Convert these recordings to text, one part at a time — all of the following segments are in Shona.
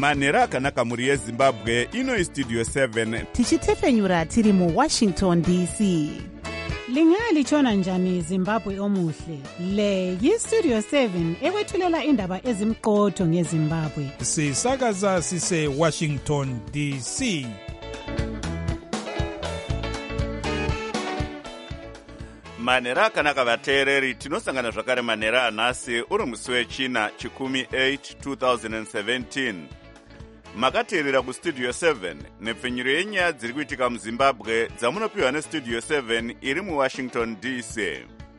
manhero akanaka mhuri yezimbabwe. Ino Studio 7 tichitefenyura tiri muWashington DC. Lingalitshona njani Zimbabwe omuhle? Le yiStudio 7 ekwethulela indaba ezimqotho ngeZimbabwe. Sisakaza sise Washington DC. manhero akanaka vateereri, tinosangana zvakare manhero anhasi uri musi wechina chikumi 8 2017. Makateerera kuStudio 7 nepfenyuro yenyaya dziri kuitika muZimbabwe dzamunopiwa neStudio 7 iri muWashington DC.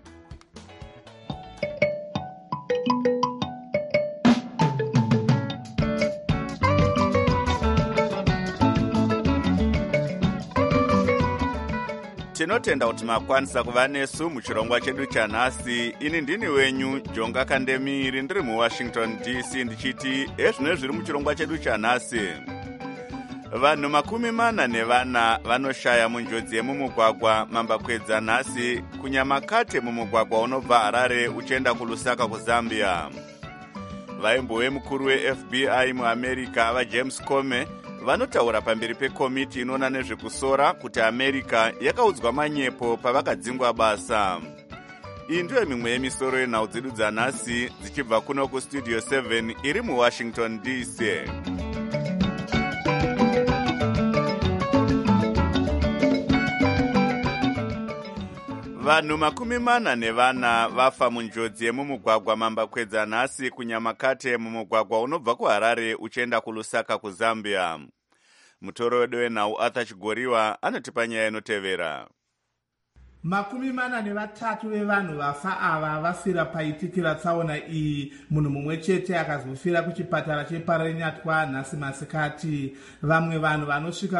Tinotenda kuti makwanisa kuva nesu muchirongwa chedu chanhasi. Ini ndini wenyu Jonga Kandemiri, ndiri muWashington DC ndichiti ezvino zviri muchirongwa chedu chanhasi. Vanhu 40 vanoshaya munjodzi yemumugwagwa mambakwedza nhasi kunyamakate mumugwagwa unobva Harare uchienda kuLusaka kuZambia. Vaimbowe mukuru weFBI muAmerica vaJames Comey vanotaura pamberi pekomiti inoona nezvekusora kuti America yakaudzwa manyepo pavakadzingwa basa. Iyi ndiyo mimwe yemisoro yenhau dzedu dzanhasi dzichibva kuno kuStudio 7 iri muWashington DC. Vanhu 40 vafa munjodzi yemumugwagwa mambakwedza nhasi kunyamakate mumugwagwa unobva kuHarare uchienda kuLusaka kuZambia. Mutoro wedu wenhau Arthur Chigoriwa anotipa nyaya inotevera. 43 vevanhu vafa ava vafira paitikira tsaona iyi. Munhu mumwe chete akazofira kuchipatara cheParanyatwa nhasi masikati. Vamwe vanhu vanosvika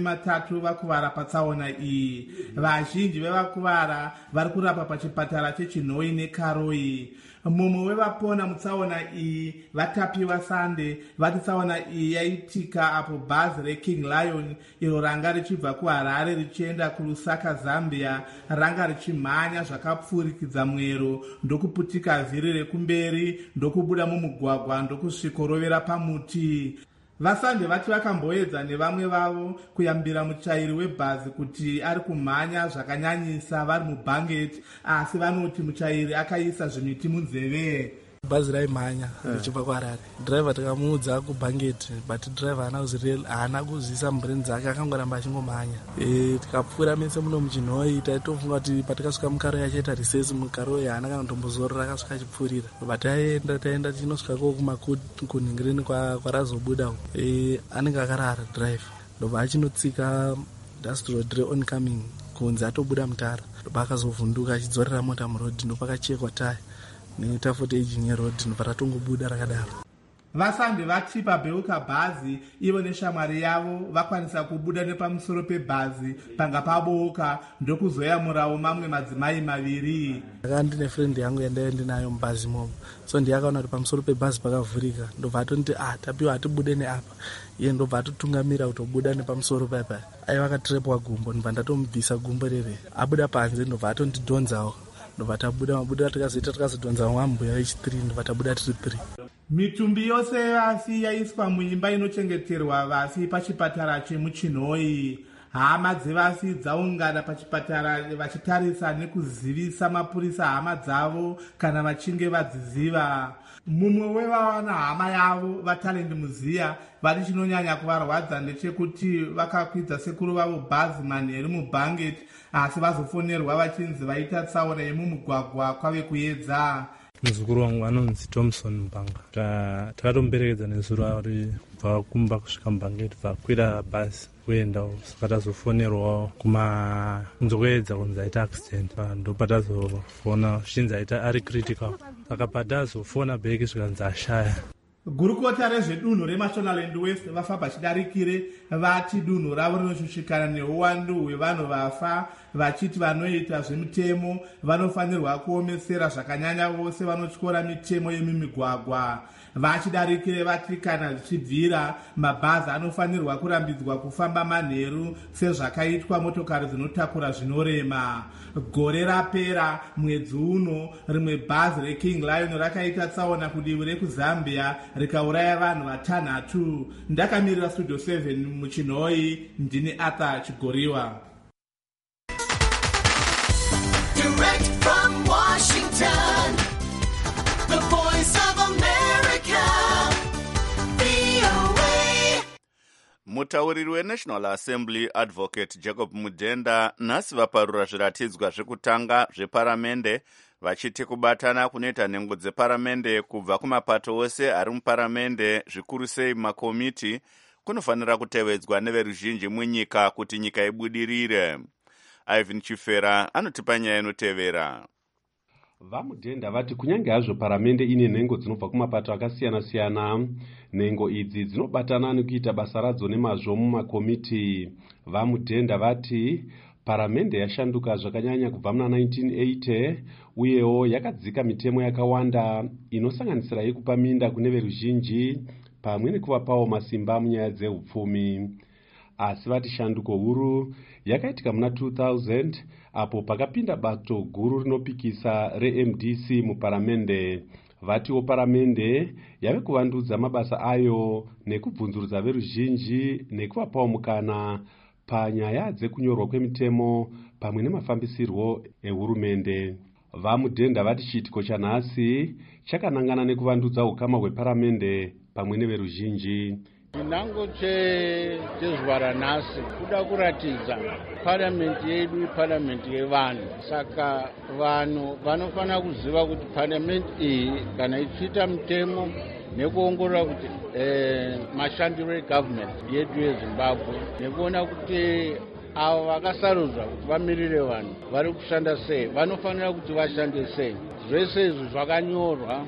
30 vakuvara patsaona iyi. Vazhinji vevakuvara vari kurapa pachipatara cheChinoi neKaroi. Mumwe wevapona mutsaona iyi vatapiwa Sande vati tsaona iyi yaitika apo bhazi reKing Lion iro ranga richibva kuHarare richienda kuLusaka Zambia ranga richimhanya zvakapfurikidza mwero ndokuputika vhiri rekumberi ndokubuda mumugwagwa ndokusvikorovera pamuti. Vasande vati vakamboedza nevamwe vavo kuyambira muchairi webhazi kuti ari kumhanya zvakanyanyisa vari mubhangeti, asi vanoti muchairi akaisa zvimiti munzeve. Bhazi raimhanya richibva kuHarare. Driver takamuudza kubhangeti but driver haana kuzivisa mubhireni dzake, akangoramba achingomhanya. Tikapfuura mese muno muChinoi taitofunga kuti patakasvika muKaroi achaita risesi. muKaroi haana kana kutombozorora, akasvika achipfuurira. But taenda tinosvika kunhingirini kwarazobuda anenge akarara driver. Ndobva achinotsika Dust Road reoncoming kunze atobuda mutara. Ndobva akazovhunduka achidzorera mota murodhi, ndopakachekwa taya netafoti aging yerodhi ndobva ratongobuda rakadaro. Vasande vati pabheuka bhazi ivo neshamwari yavo vakwanisa kubuda nepamusoro pebhazi panga pabouka ndokuzoyamurawo mamwe madzimai 2. Ndanga ndine friend yangu yandaiva ndinayo mubhazi imomo, so ndiyakaona kuti pamusoro pebhazi pakavhurika. Ndobva atoniti tapiwa hatibude neapa. Iye ndobva atotungamira kutobuda nepamusoro paipa. Aiva akatirepwa gumbo, ndobva ndatomubvisa gumbo rere. Abuda panze ndobva atondidhonzawo. Ndobva tabuda tikazoita tikazodhonza mwambuya wechi3 ndobva tabuda tiri 3. Mitumbi yose yevafi yaiswa muimba inochengeterwa vafi pachipatara chemuChinoi. Hama dzevafi dzaungana pachipatara vachitarisa nekuzivisa mapurisa hama dzavo kana vachinge vadziziva. Mumwe wevana hama yavo vaTalendi Muziya vari chinonyanya kuvarwadza ndechekuti vakakwidza sekuru vavo bhazi manheru mubhangeti, asi vazofonerwa vachinzi vaita tsaona yemumugwagwa kwave kuedza. Muzukuru wangu anonzi Thompson Mbanga. Takatomberekedza nezuro ri kubva kumba kusvika mubhangeti vakwira bhazi kuenda saka tazofonerwa kunzokuedza kunzi aita accident. Ndopatazofona zvichinzi aita ari critical. Saka patazofona bheki zvikanzi ashaya. Gurukota rezvedunhu reMashonaland West vafa vachidarikire vati dunhu ravo rinoshushikana neuwandu hwevanhu vafa vachiti vanoita zvemitemo vanofanirwa kuomesera zvakanyanya vose vanotyora mitemo yemimigwagwa. Vachidarikire vatikana zvichibvira, mabhazi anofanirwa kurambidzwa kufamba manheru sezvakaitwa motokari dzinotakura zvinorema. Gore rapera mwedzi uno, rimwe bhazi reKing Lion rakaita tsaona kudivi rekuzambia rikauraya vanhu 6. Ndakamirira Studio 7 muchinhoi, ndini Arthur Chigoriwa. Direct from Washington, the voice of America, VOA. Mutauriri weNational Assembly Advocate Jacob Mudenda nhasi vaparura zviratidzwa zvekutanga zveparamende, vachiti kubatana kunoita nhengo dzeparamende kubva kumapato ose ari muparamende, zvikuru sei makomiti, kunofanira kutevedzwa neveruzhinji munyika kuti nyika ibudirire. Ivan Chifera anotipa nyaya inotevera. Vamudhenda vati kunyange hazvo paramende ine nhengo dzinobva kumapato akasiyana-siyana, nhengo idzi dzinobatana nekuita basa radzo nemazvo mumakomiti. Vamudhenda vati paramende yashanduka zvakanyanya kubva muna 1980 uyewo yakadzika mitemo yakawanda inosanganisira yekupa minda kune veruzhinji pamwe nekuvapawo masimba munyaya dzeupfumi. Asi vati shanduko huru yakaitika muna 2000 apo pakapinda bato guru rinopikisa reMDC muparamende. Vatiwo paramende yave kuvandudza mabasa ayo nekubvunzurudza veruzhinji nekuvapawo mukana panyaya dzekunyorwa kwemitemo pamwe nemafambisirwo ehurumende. Vamudhenda vati chiitiko chanhasi chakanangana nekuvandudza ukama hweparamende pamwe neveruzhinji. Chinango chezuva ranhasi kuda kuratidza paramende yedu iparamende yevanhu. Saka vanhu vanofanira kuziva kuti paramende iyi kana ichiita mitemo nekuongorora kuti mashandiro egovernment yedu yeZimbabwe, nekuona kuti avo vakasarudzwa kuti vamirire vanhu vari kushanda sei, vanofanira kuti vashande sei. Zvese izvi zvakanyorwa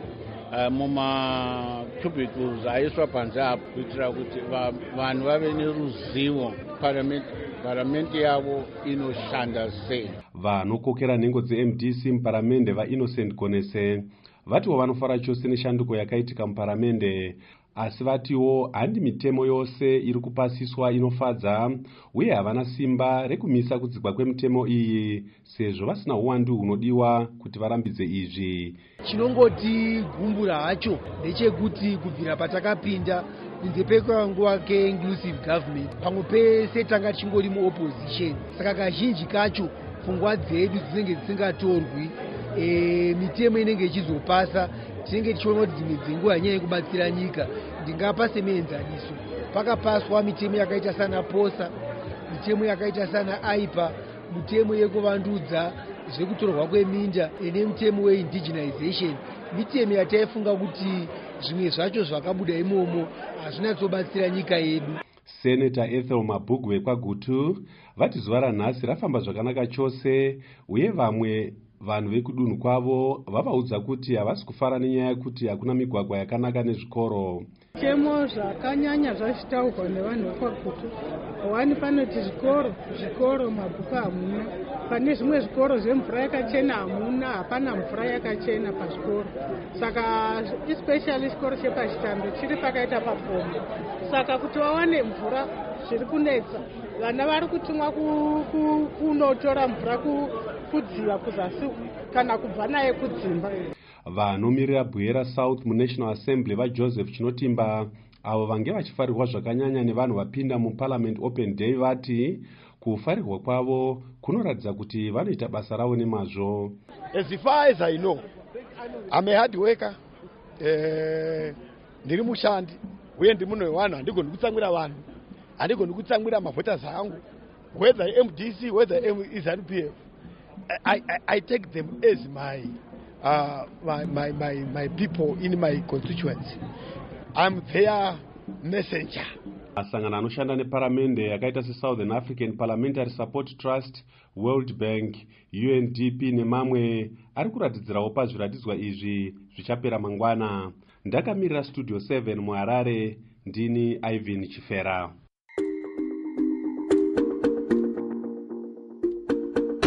mumacubicles aiswa panze apo kuitira kuti vanhu vave neruzivo paramende yavo inoshanda sei. Vanokokera nhengo dzeMDC muparamende vaInnocent Gonese vatiwo vanofara chose neshanduko yakaitika muparamende, asi vatiwo handi mitemo yose iri kupasiswa inofadza uye havana simba rekumisa kudzikwa kwemitemo iyi sezvo vasina uwandu hunodiwa kuti varambidze izvi. Chinongoti gumbura hacho ndechekuti kubvira patakapinda kunze kwenguva ke-inclusive government pamwe pese tanga tichingori muopposition, saka kazhinji kacho pfungwa dzedu dzinenge dzisingatorwi. Mitemo inenge ichizopasa tinenge tichiona kuti dzimwe dzenguva nyaya yekubatsira nyika. Ndingapa semuenzaniso, pakapaswa mitemo yakaita sana POSA, mitemo yakaita sana AIPA, mitemo yekuvandudza zvekutorwa kweminda nemitemo weindigenization. Mitemo yataifunga kuti zvimwe zvacho zvakabuda imomo hazvinatsobatsira nyika yedu. Senator Ethel Mabhugwe kwaGutu vati zuva ranhasi rafamba zvakanaka chose uye vamwe vanhu vekudunhu kwavo vavaudza kuti havasi kufara nenyaya yekuti hakuna migwagwa yakanaka nezvikoro. Mitemo zvakanyanya zvachitaurwa nevanhu vekwaGutu. Wani panoti zvikoro mabhuku hamuna, pane zvimwe zvikoro zvemvura yakachena hamuna, hapana mvura yakachena pazvikoro. Saka especially chikoro chepachitambe chiri pakaita papomba. Saka kuti wawane mvura zviri kunetsa, vana vari kutumwa kunotora mvura kudziva kuzasi kana kubva naye kudzimba. Vanomirira Bwera South muNational Assembly vaJoseph Chinotimba avo vange vachifarirwa zvakanyanya nevanhu vapinda muParliament Open Day vati kufarirwa kwavo kunoratidza kuti vanoita basa ravo nemazvo. As far as I know, I'm a hard worker. Ndiri mushandi uye ndi munhu wevanhu, handigoni kutsamwira vanhu, handigoni kutsamwira mavhoters angu, whether MDC whether ZNPF. I take them as my people in my constituency. I'm their messenger. Masangano anoshanda neparamende yakaita seSouthern African Parliamentary Support Trust, World Bank, UNDP nemamwe ari kuratidzirawo pazviratidzwa izvi zvichapera mangwana. Ndakamirira Studio 7 muHarare, ndini Ivan Chifera.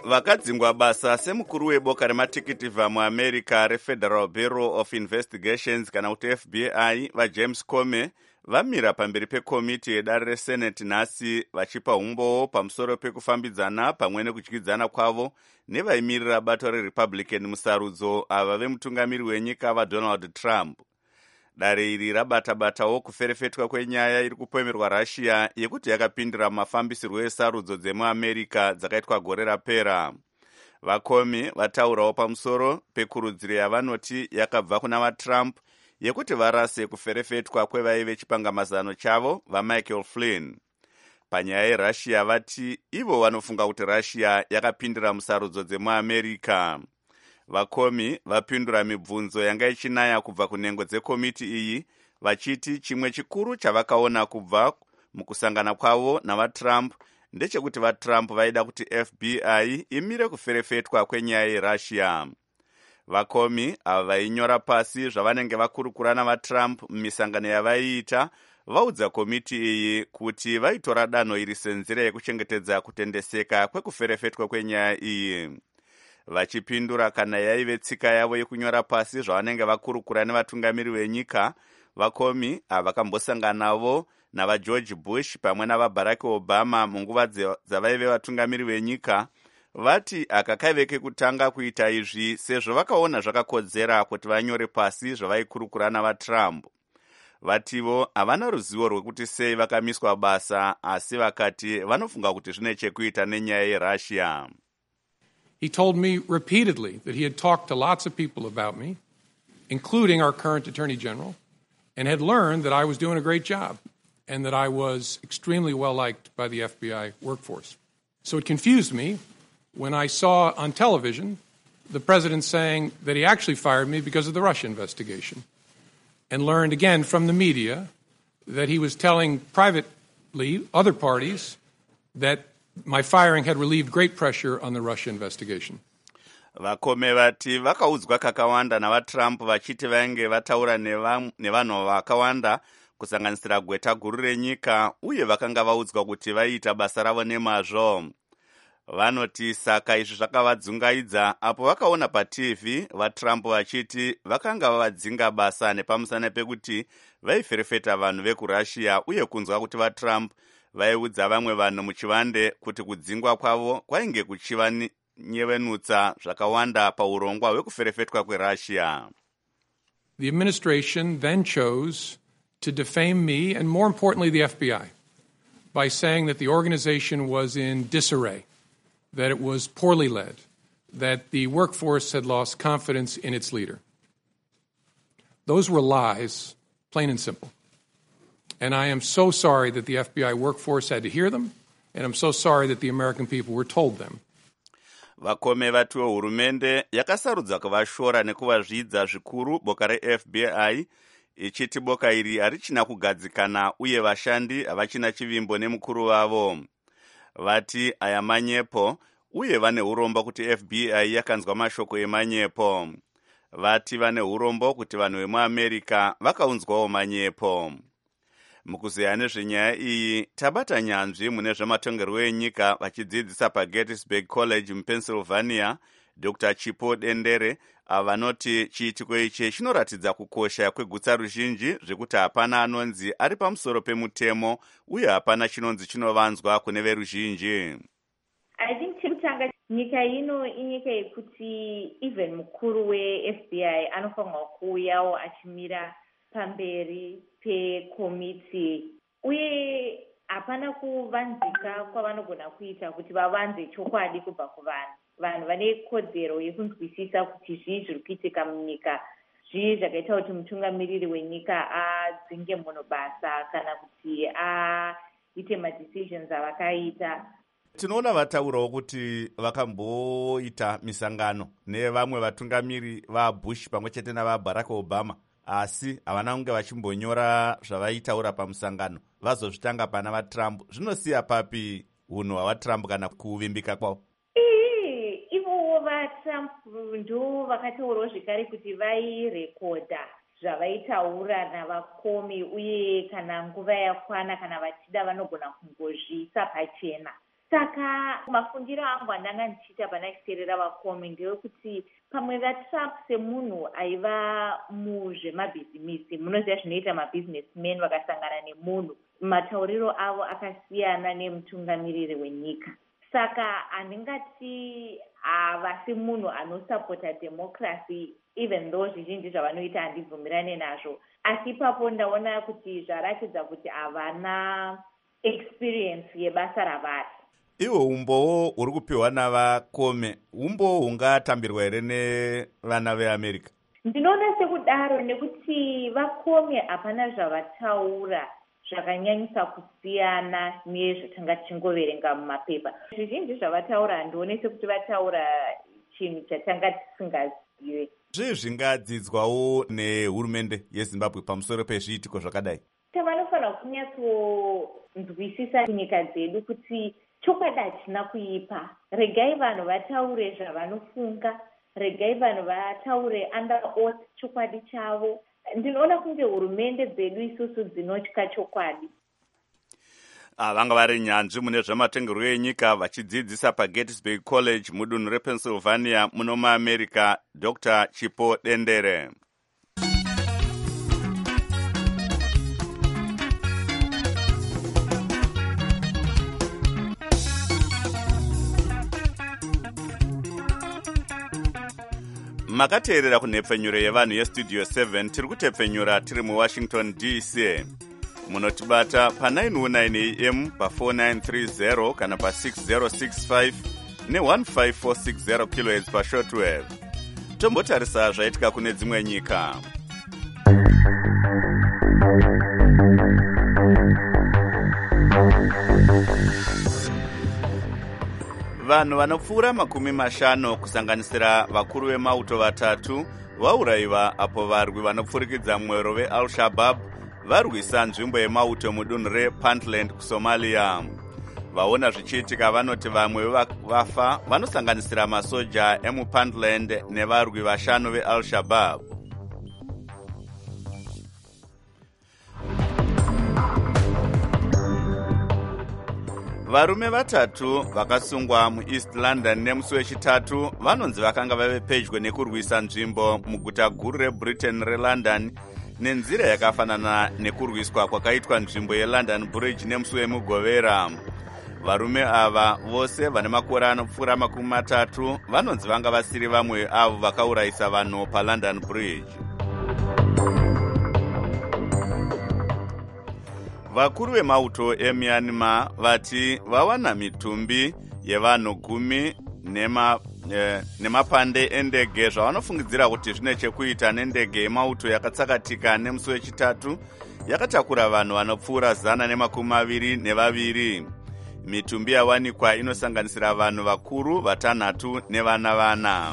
vakadzingwa basa semukuru weboka rematikiti muamerica refederal bureau of investigations kana kuti fbi vajames comey vamira pamberi pekomiti yedare resenate nhasi vachipa umbowo pamusoro pekufambidzana pamwe nekudyidzana kwavo nevaimirira bato rerepublican musarudzo ava vemutungamiri wenyika vadonald trump. Dare iri rabata-batawo kuferefetwa kwenyaya iri kupomerwa russia yekuti yakapindira mafambisirwo esarudzo dzemuamerica dzakaitwa gore rapera. Vakomi vataurawo pamusoro pekurudziro yavanoti yakabva kuna vatrump yekuti varase kuferefetwa kwevaive chipangamazano chavo vaMichael Flynn. Panyaya yerussia vati ivo vanofunga kuti russia yakapindira musarudzo dzemuamerica. Vakomi vapindura mibvunzo yanga ichinaya kubva kunhengo dzekomiti iyi vachiti chimwe chikuru chavakaona kubva mukusangana kwavo navatrump ndechekuti vatrump vaida kuti fbi imire kuferefetwa kwenyaya yerussia. Vakomi ava vainyora pasi zvavanenge vakurukura navatrump mumisangano yavaiita vaudza komiti iyi kuti vaitora danho iri senzira yekuchengetedza kutendeseka kwekuferefetwa kwenyaya iyi. Vachipindura kana yaive tsika yavo yekunyora pasi zvavanenge vakurukura nevatungamiri venyika, vakomi vakambosanganawo navageorge bush pamwe navaBarack Obama munguva dzavaive vatungamiri venyika, vati aka kaive kekutanga kuita izvi sezvo vakaona zvakakodzera kuti vanyore pasi zvavaikurukura navatrump. Vativo havana ruzivo rwekuti sei vakamiswa basa, asi vakati vanofunga kuti zvine chekuita nenyaya yerussia. He told me repeatedly that he had talked to lots of people about me, including our current Attorney General, and had learned that I was doing a great job and that I was extremely well liked by the FBI workforce. So it confused me when I saw on television the president saying that he actually fired me because of the Russia investigation, and learned again from the media that he was telling privately other parties that my firing had relieved great pressure on the Russia investigation. Vakome vati vakaudzwa kakawanda navatrump vachiti vainge vataura nevanhu vakawanda kusanganisira gweta guru renyika uye vakanga vaudzwa kuti vaiita basa ravo nemazvo. Vanoti saka izvi zvakavadzungaidza apo vakaona paTV vatrump vachiti vakanga vavadzinga basa nepamusana pekuti vaiferefeta vanhu vekurussia uye kunzwa kuti vatrump vaiudza vamwe vanhu muchivande kuti kudzingwa kwavo kwainge kuchiva nyevenutsa zvakawanda paurongwa hwekuferefetwa kwerussia. The administration then chose to defame me and, more importantly, the FBI by saying that the organization was in disarray, that it was poorly led, that the workforce had lost confidence in its leader. Those were lies, plain and simple. And I am so sorry that the FBI workforce had to hear them, and I'm so sorry that the American people were told them. Vakome vatiwo hurumende yakasarudza kuvashora nekuvazvidza zvikuru boka reFBI ichiti boka iri harichina kugadzikana uye vashandi havachina chivimbo nemukuru wavo. Vati aya manyepo uye vane urombo kuti FBI yakanzwa mashoko emanyepo. Vati vane urombo kuti vanhu vemuAmerica vakaunzwawo manyepo. Mukuzeya nezvenyaya iyi tabata nyanzvi mune zvematongerwo enyika vachidzidzisa paGettysburg College muPennsylvania Dr. Chipo Dendere avanoti chiitiko ichi chinoratidza kukosha kwegutsa ruzhinji zvekuti hapana anonzi ari pamusoro pemutemo uye hapana chinonzi chinovanzwa kune veruzhinji. I think chekutanga nyika ino inyika yekuti even mukuru weFBI anofanirwa kuuyawo achimira pamberi pekomiti uye hapana kuvanzika kwavanogona kuita kuti vavanze chokwadi kubva kuvanhu. Vanhu vane kodzero yekunzwisisa kuti zvii zviri kuitika munyika, zvii zvakaita kuti mutungamiriri wenyika adzinge munhu basa kana kuti aite madecisions avakaita. Tinoona vataurawo kuti vakamboita misangano nevamwe vatungamiri vaBush pamwe chete navaBarack Obama, asi havana kunge vachimbonyora zvavaitaura pamusangano vazozvitanga pana vaTrump. Zvinosiya papi unhu hwavaTrump kana kuvimbika kwavo? Ivo vaTrump ndo vakataurawo zvekare kuti vairekodha zvavaitaura navakomi uye kana nguva yakwana kana vachida vanogona kungozviisa pachena. saka mafungiro angu andanga ndichiita pana chiteerera vakome ndewekuti pamwe vatrump semunhu aiva muzvemabhizimisi, munoziva zvinoita mabhizinesmen vakasangana nemunhu, matauriro avo akasiyana nemutungamiriri wenyika. Saka handingati havasi munhu anosapota democracy, even though zvizhinji zvavanoita handibvumirane nazvo, asi ipapo ndaona kuti zvaratidza kuti havana experience yebasa ravari. Iwo umbowo uri kupiwa navakome, umbowo hungatambirwa here nevana veAmerica? Ndinoona sekudaro nekuti vakome hapana zvavataura zvakanyanyisa kusiyana nezvatanga tichingoverenga mumapepa. Zvizhinji zvavataura handione sekuti vataura chinhu chatanga tisingazive. Zvii zvingadzidzwawo nehurumende yeZimbabwe pamusoro pezviitiko zvakadai? Vanofanira kunyatsonzwisisa nyika dzedu kuti chokwadi hatina kuipa. Regai vanhu vataure zvavanofunga, regai vanhu vataure under oath chokwadi chavo. Ndinoona kunge hurumende dzedu isusu dzinotya chokwadi. Vanga vari nyanzvi mune zvematongerwo enyika vachidzidzisa paGettysburg College mudunhu rePennsylvania muno muAmerica, Dr. Chipo Dendere. Makateerera kunhepfenyuro yevanhu yestudio 7 tiri kutepfenyura tiri muWashington DC. Munotibata pa909 AM pa4930 kana pa6065 ne15460 kHz pashortwave. Tombotarisa zvaitika kune dzimwe nyika. Vanhu vanopfuura 50 kusanganisira vakuru vemauto 3 vaurayiwa apo varwi vanopfurikidza mwero veAl-Shabaab varwisa nzvimbo yemauto mudunhu rePuntland kuSomalia. Vaona zvichiitika vanoti vamwe vafa vanosanganisira masoja emuPuntland nevarwi 5 veAl-Shabaab. Varume 3 vakasungwa muEast London nemusi wechitatu vanonzi vakanga vave pedyo nekurwisa nzvimbo muguta guru reBritain reLondon nenzira yakafanana nekurwiswa kwakaitwa nzvimbo yeLondon Bridge nemusi wemugovera. Varume ava vose vane makore anopfuura 30 vanonzi vanga vasiri vamwe avo vakaurayisa vanhu paLondon Bridge. Vakuru vemauto eMyanmar vati vawana mitumbi yevanhu 10 nemapande endege zvavanofungidzira kuti zvine chekuita nendege yemauto yakatsakatika nemusi wechitatu yakatakura vanhu vanopfuura 122. Mitumbi yawanikwa inosanganisira vanhu vakuru 6 nevana 4.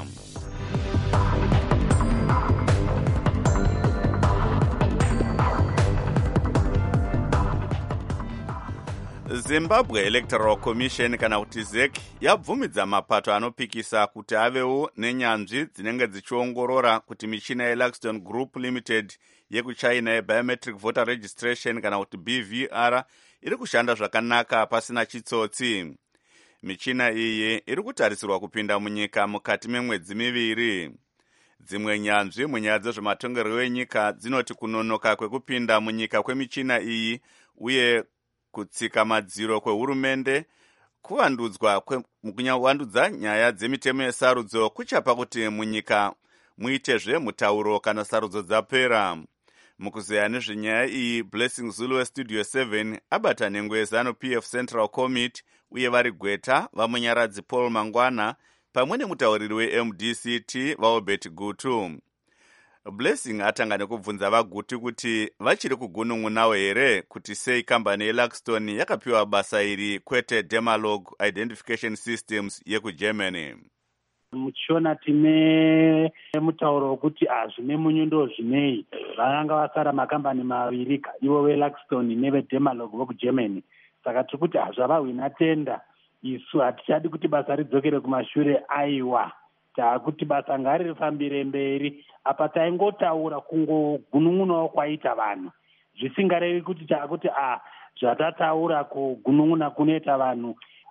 Zimbabwe Electoral Commission kana kuti ZEC yabvumidza mapato anopikisa kuti avewo nenyanzvi dzinenge dzichiongorora kuti michina yeLaxton Group Limited yekuchina yeBiometric Voter Registration kana kuti BVR iri kushanda zvakanaka pasina chitsotsi. Michina iyi iri kutarisirwa kupinda munyika mukati memwedzi 2. Dzimwe nyanzvi munyaya dzezvematongerwo enyika dzinoti kunonoka kwekupinda munyika kwemichina iyi uye kutsika madziro kwehurumende kuwandudza nyaya dzemitemo yesarudzo kuchapa kuti munyika muitezve mutauro kana sarudzo dzapera. Mukuzeya nezvenyaya iyi, Blessing Zulu weStudio 7 abata nhengo yeZanu-PF Central Committee uye vari Gweta vamunyaradzi Paul Mangwana pamwe nemutauriri weMDCT vaObert Gutu. Blessing atanga nekubvunza vaGutu kuti vachiri kugunun'unawo here kuti sei kambani yeLaxton yakapiwa basa iri kwete Demalog Identification Systems yekuGermany. Muchiona tine mutauro wekuti zvine munyundo zvinei vakanga vasara makambani 2 ivo veLaxton neveDemalog vekuGermany. Saka tiri kuti zvavahwina tenda isu hatichadi kuti basa ridzokere kumashure. Aiwa, takuti basa ngaririfambire mberi. Apa taingotaura kungogunun'unawo kwaita vanhu zvisingarevi kuti takuti zvatataura kugunun'una kunoita vanhu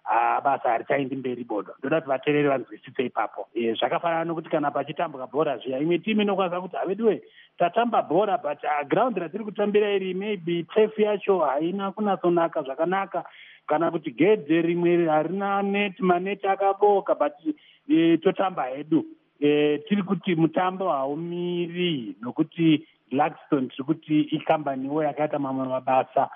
basa harichaendi mberi bodo. Ndoda kuti vateereri vanzwisise ipapo. Zvakafanana nokuti kana pachitambwa bhora zviya, imwe timu inokwanisa kuti haveduwe tatamba bhora but ground ratiri kutambira iri maybe turf yacho haina kunatsonaka zvakanaka, kana kuti gedhe rimwe harina net, maneti akaboka, but totamba hedu. Tiri kuti mutambo haumiri nokuti Luxton tiri kuti ikambaniwo yakaita mamwe mabasa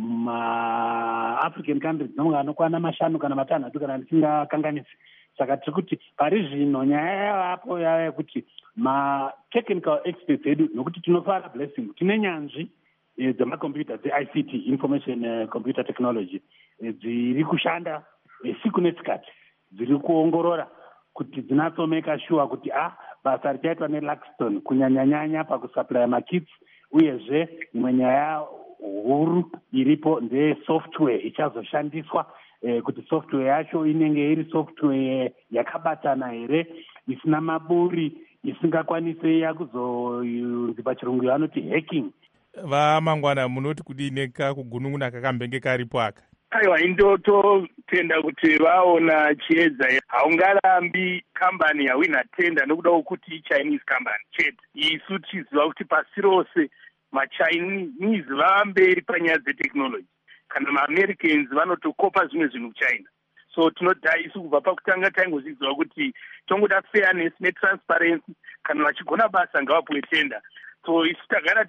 ma-African countries nomwe anokwana 5 kana 6 kana ndisingakanganisi. Saka tiri kuti pari zvino nyaya yavapo yava kuti ma-technical experts edu, nokuti tinofara Blessing tine nyanzvi dzemakombiyuta dze-ICT, information computer technology, dziri kushanda siku nesikati, dziri kuongorora kuti dzinatsomeka sure kuti basa richaitwa neLuxton kunyanyanyanya pakusupply makits, uyezve imwe nyaya huru iripo ndesoftware ichazoshandiswa, kuti software yacho inenge iri software yakabatana here, isina maburi, isingakwanise yakuzonzi pachirungu vanoti hacking. Vamangwana munoti kudini kakugunun'una kakambenge karipo aka? Aiwa, indototenda kuti vaona chiedza haungarambi kambani yawina tenda nokuda kwokuti iChinese kambani chete. Isu tichiziva kuti pasi rose maChinese vamberi panyaya dzetechnology, kana maAmericans vanotokopa zvimwe zvinhu kuChina. So tinodha isu kubva pakutanga taingozviziva kuti tongoda fairness netransparency, kana vachigona basa ngavapuwe tenda. So isu tagara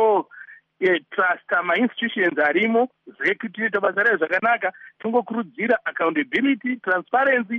trusta ma-institutions arimo zvekuti tinoita basa rayo zvakanaka, tongokurudzira accountability, transparency.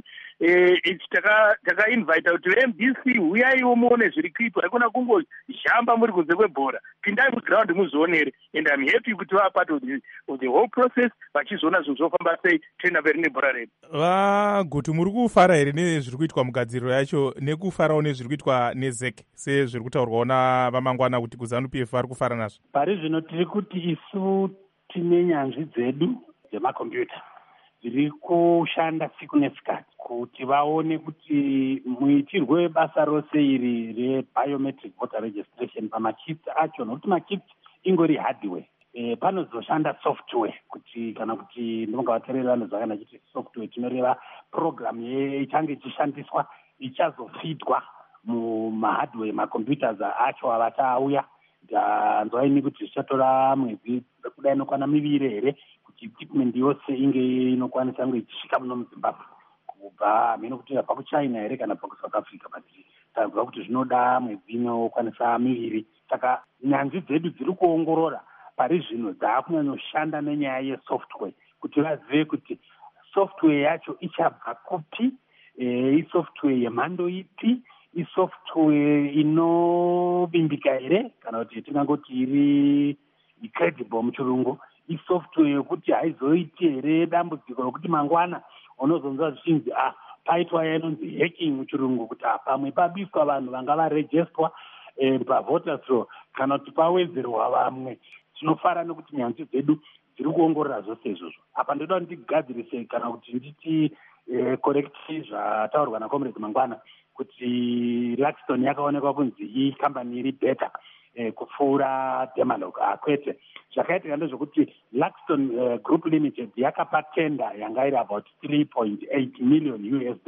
Takainvita kuti veMDC uyaiwo muone zviri kuitwa, haikona kungozhamba muri kunze kwebhora, pindai muground muzvionere, and I'm happy kuti vaa part of the whole process, vachizoona zvinhu zvofamba sei toenda mberi nebhora redu. Vagutu, muri kufara here nezviri kuitwa mugadziriro yacho, nekufarawo nezviri kuitwa neZEC sezviri kutaurwawo navamangwana kuti kuZANU-PF vari kufara nazvo? Pari zvino tiri kuti isu tine nyanzvi dzedu dzemakombiyuta dziri kushanda siku nesikati kuti vaone kuti muitirwe webasa rose iri rebiometric voter registration pamakits acho, nokuti makits ingori hardware, panozoshanda software kuti kana kuti ndinonga vateereri vanozvakana achiti software tinoreva program ichange ichishandiswa ichazofidwa mumahardware macomputers acho avachauya. Ndanzwaini kuti zvichatora mwedzi kudai inokwana 2 here kuti equipment yose inge inokwanisa kunge ichisvika muno muZimbabwe kubva mhino kuti abva kuChina here kana bva kuSouth Africa, but tanzwa kuti zvinoda mwedzi inokwanisa 2. Saka nyanzvi dzedu dziri kuongorora pari zvino dzaakunyanyoshandanda nenyaya yesoftware kuti vazive kuti software yacho ichabva kupi, isoftware yemhando ipi, isoftware inovimbika here kana kuti tingangoti iri credible muchirungu, isoftware yokuti haizoiti here dambudziko rokuti mangwana unozonzwa zvichinzi paitwa yanonzi hacking muchirungu, kuti pamwe pabiswa vanhu vanga varejestwa pavoters roll kana kuti pawedzerwa vamwe. Tinofara nekuti nyanzvi dzedu dziri kuongorora zvose izvozvo. Apa ndoda kuti ndigadzirise kana kuti nditi korekti zvataurwa naComrade Mangwana kuti Luxton yakaonekwa kunzi ikambani iri beta kupfuura Demalog. Kwete, zvakaitika ndezvokuti Luxton Group Limited yakapa tender yanga iri about $3.8 million,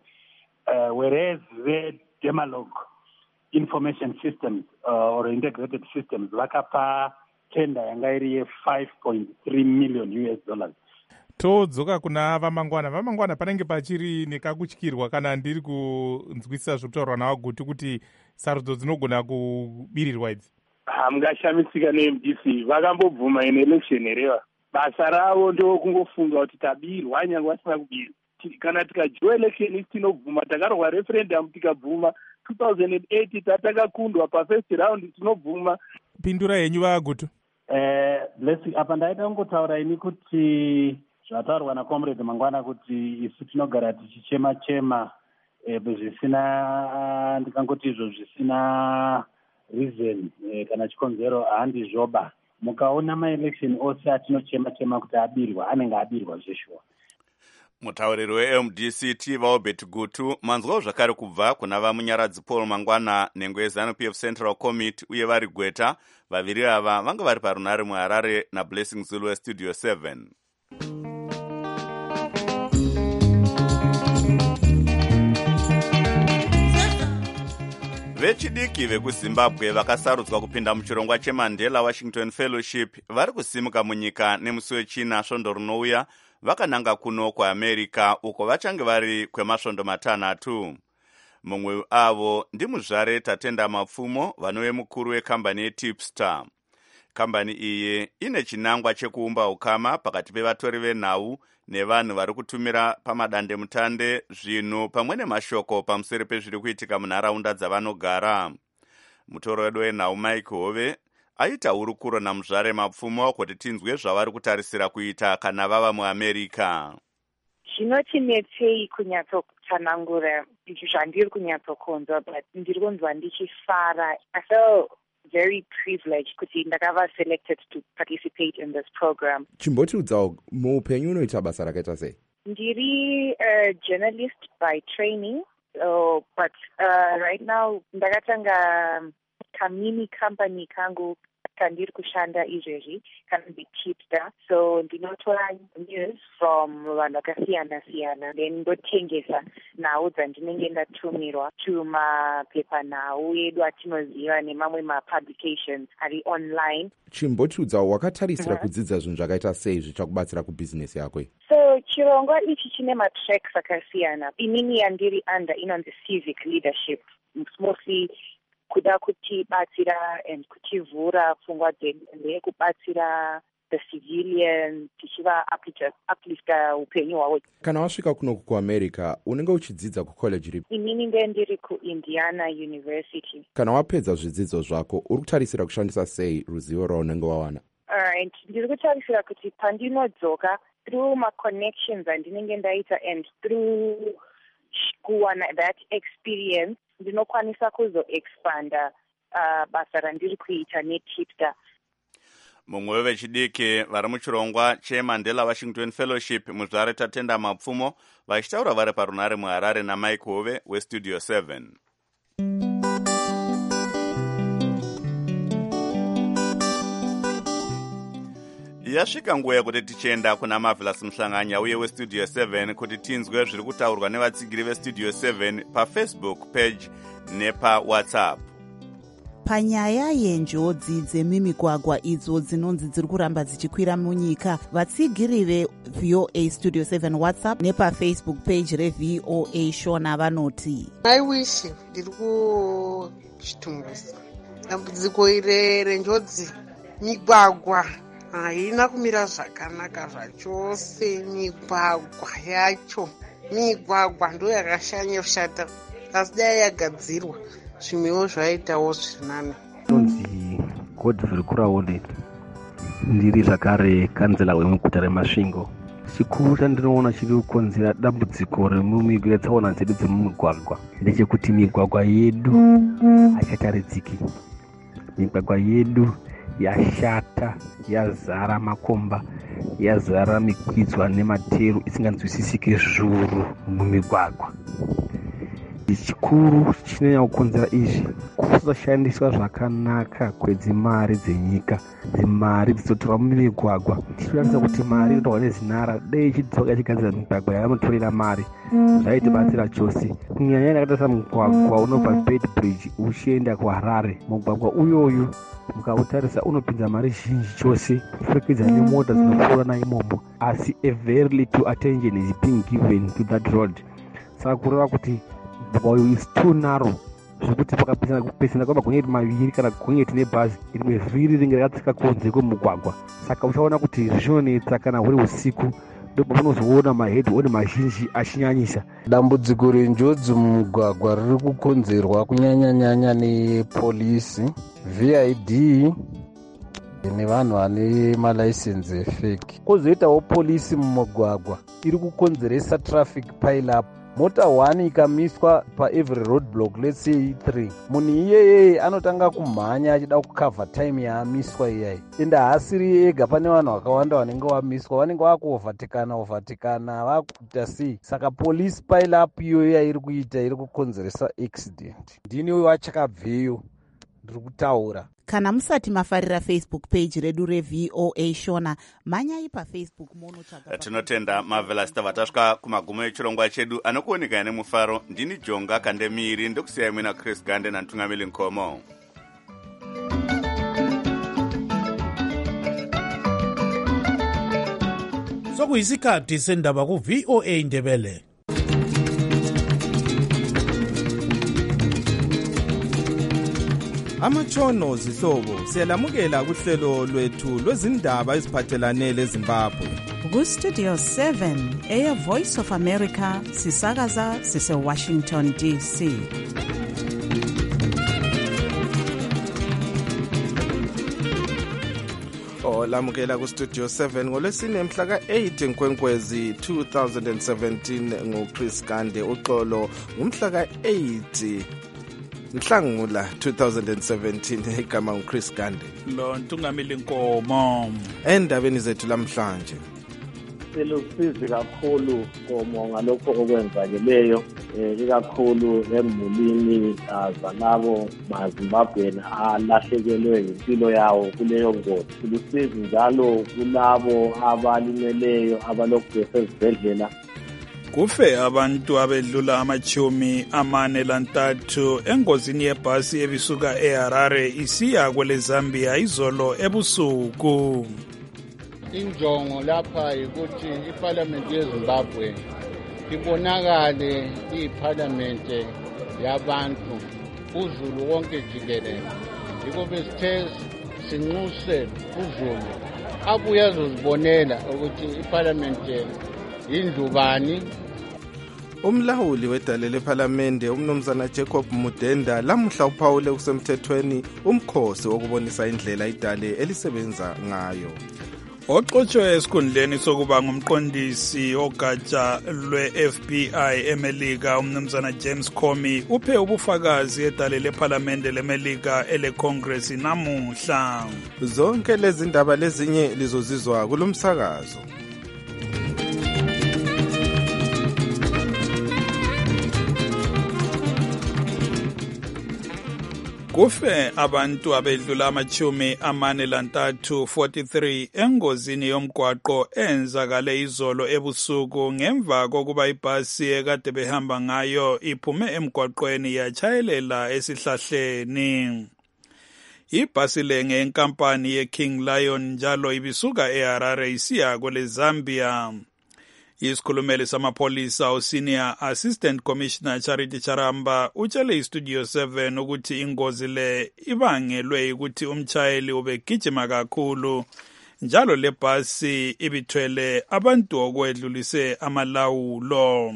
whereas the Demalog Information Systems or Integrated Systems vakapa tender yanga iri $5.3 million. Todzoka kuna vamangwana panenge pachiri nekakutyirwa kana ndiri kunzwisisa zvokutaurwa navagutu kuti sarudzo dzinogona kubirirwa idzi? Hamungashamisika neMDC, vakambobvuma in election hereva. Basa ravo ndokungofunga kuti tabirwa nyangwe vasina kubirwa. Kana tikajoa election tinobvuma, takarwa referendum tikabvuma, 2008 tatakakundwa pafirst round tinobvuma. Pindura yenyu vagutu? Blessing, apa ndaita kungotaura ini kuti zvataurwa naComrade Mangwana kuti isu tinogara tichichema zvisina, ndikangoti izvo zvisina reason kana chikonzero handizvoba. Mukaona maelection ose atinochema kuti abirwa, anenge abirwa zveshuwa. Mutauriri weMDC Tivao Gutu, manzwawo zvakare kubva kuna vamunyaradzi Paul Mangwana nengo yeZANU-PF Central Committee uye vari Gweta. Vaviri ava vanga vari parunare muHarare naBlessing Zulu weStudio 7. vechidiki vekuzimbabwe vakasarudzwa kupinda muchirongwa chemandela washington fellowship vari kusimuka munyika nemusi wechina svondo rinouya vakananga kuno kuamerica uko vachange vari kwemasvondo matanhatu. mumwe avo ndimuzvare Tatenda Mapfumo vanove mukuru wekambani yeTipstar. kambani iyi ine chinangwa chekuumba ukama pakati pevatori venhau nevanhu vari kutumira pamadandemutande zvinhu pamwe nemashoko pamusoro pezviri kuitika munharaunda dzavanogara. Mutoro wedu wenhau Mike Hove aita hurukuro namuzvare Mapfumo kuti tinzwe zvavari kutarisira kuita kana vava muAmerica. Zvinotinetsei kunyatsotanangura zvandiri kunyatsokonzwa, but ndiri kunzwa ndichifara. I feel very privileged kuti ndakava selected to participate in this program. Chimbotiudzawo muupenyu unoita basa rakaita sei? Ndiri a journalist by training, but right now ndakatanga kamini company kangu kandiri kushanda izvezvi kanonzi Tipstar. So ndinotora news from vanhu vakasiyana-siyana then ndotengesa nhau dzandinenge ndatumirwa tumapepanhau edu atinoziva nemamwe mapublications ari online. Chimbotiudzawo wakatarisira kudzidza zvinhu zvakaita sei zvichakubatsira kubhizinesi yako? So chirongwa ichi chine matracks akasiyana. Inini yandiri under inonzi civic leadership, mostly kuda kutibatsira and kutivhura pfungwa ndeyekubatsira the civilian tichiva uplifta upenyu hwavo. Kana wasvika kuno kuAmerica unenge uchidzidza kucollege ripi? Inini ndiri kuIndiana University. Kana wapedza zvidzidzo zvako uri kutarisira kushandisa sei ruzivo rwaunenge wawana? Alright, ndiri kutarisira kuti pandinodzoka through ma-connections andinenge ndaita and through kuwana that experience ndinokwanisa kuzoexpanda basa randiri kuita neTipstar. mumwe wevechidiki vari muchirongwa chemandela washington fellowship muzvare Tatenda Mapfumo vachitaura vari parunare muHarare naMike Hove westudio 7. yasvika nguva yekuti tichienda kuna Marvelous Muhlanganya uye westudio 7 kuti tinzwe zviri kutaurwa nevatsigiri vestudio 7 paFacebook page nepawhatsapp. Panyaya yenjodzi dzemimigwagwa idzo dzinonzi dziri kuramba dzichikwira munyika, vatsigiri veVOA Studio 7 WhatsApp nepafacebook page reVOA Shona vanoti maiwishi ndiri kuchitumbusa dambudziko ire renjodzi migwagwa haina kumira zvakanaka zvachose. Migwagwa yacho migwagwa ndo yakashanya kushata, asi dai yagadzirwa zvimwewo zvaitawo zvirinani. Nonzi Godfrey Kuraone, ndiri zvakare kanzela wemuguta reMasvingo. Chikuru chandinoona chiri kukonzera dambudziko retsaona dzedu dzemumigwagwa ndechekuti migwagwa yedu hachataridziki. Migwagwa yedu yashata, yazara makomba, yazara mikwidzwa nematero isinganzwisisike zviuru mumigwagwa. Chikuru chinonyanya kukonzera izvi kusashandiswa zvakanaka kwedzimari dzenyika, dzimari dzizotorwa mumigwagwa. Tichiratidza kuti mari inotorwa nezinara, dei ichidzoka ichigadzira migwagwa yavanotorera mari zvaitibatsira chose. Kunyanya yakaita samugwagwa unobva Bedbridge uchienda kuHarare, mugwagwa uyoyu mukautarisa unopinza mari zhinji chose kupfurikidza nemota dzinopfuura naimomo, asi a very little attention is being given to that road. Saka kureva kuti mugwagwa is too narrow zvekuti pakapesana kwamagonyeti maviri kana gonyeti nebhazi rimwe vhiri ringe rakatsika kunze kwemugwagwa. Saka uchaona kuti zvinonetsa kana huri usiku, ndipo panozoona mahedhoni mazhinji achinyanyisa. Dambudziko renjodzi mumugwagwa riri kukonzerwa kunyanya-nyanya nepolisi, VID nevanhu vane malaisensi efeki. Kozoitawo polisi mumugwagwa iri kukonzeresa traffic pile up. Mota 1 ikamiswa paevery roadblock, let's say 3, munhu iyeye anotanga kumhanya achida kukavha time yaamiswa iyayi. Ende haasiri ega, pane vanhu vakawanda vanenge vamiswa, vanenge vakuovatekana vakuita sei. Saka police pile up iyoyo yairi kuita iri kukonzeresa accident. Ndini uyo achakabveyo riri kutaura. Kana musati mafarira Facebook page redu reVOA Shona, manyai paFacebook monotsvaga. Tinotenda Marvelous tavatashka kumagumo echirongwa chedu anokuoneka nemufaro. Ndini Jonga Kandemiri ndokusiyai mwina Chris Gande nantungamili Nkomo. Sokuyisikhathi sendaba kuVOA Indebele. Amatshono zihlobo siyalamukela kuhlelo lwethu lwezindaba eziphathelane leZimbabwe. Ku-Studio 7 Air Voice of America sisakaza sise-Washington DC. Lamukela ku-Studio 7 ngolwesine mhla ka-8 Nkwenkwezi 2017 nguChris Gande. Uxolo ngumhla ka-8 Nhlangula 2017. Igama nguChris Gande. Lo Ntungamili Nkomo. Endabeni zethu lamhlanje silusizi kakhulu Nkomo ngalokho okwenzakeleyo, ikakhulu emulini zalabo maZimbabweni alahlekelwe impilo yawo kuleyo ngozi. Silusizi njalo kulabo abalimeleyo abalokhu besezibhedlela. Kufe abantu abedlula ama-43 engozini yebhasi ebisuka eHarare isiya kweleZambia izolo ebusuku. Injongo lapha ukuthi iParliament yeZimbabwe ibonakale iyiParliament yabantu uZulu wonke jikelele. Yikho besithe sinxuse uZulu abuye azozibonela ukuthi iParliament indlubani. Umlawuli wedale lePhalamende umnumzana Jacob Mudenda lamuhla uphawule kusemthethweni umkhosi wokubonisa indlela idale elisebenza ngayo. Oxotshwe esikhundleni sokuba ngumqondisi ogatsha lwe-FBI eMelika umnumzana James Comey uphe ubufakazi edale lePhalamende leMelika eleCongress namuhla. Zonke lezi ndaba lezinye lizozizwa kulomsakazo. Kufe abantu abedlula ama-43 engozini yomgwaqo enzakale izolo ebusuku ngemva kokuba ibhasi ekade behamba ngayo iphume emgwaqweni yatshayelela esihlahleni. Ibhasi le ngenkampani yeKing Lion njalo ibisuka eHarare isiya kweleZambia. Isikhulumeli samapholisa uSenior Assistant Commissioner Charity Charamba utshele iStudio 7 ukuthi ingozi le ibangelwe ukuthi umtshayeli ubegijima kakhulu njalo le bhasi ibithwele abantu okwedlulise amalawulo.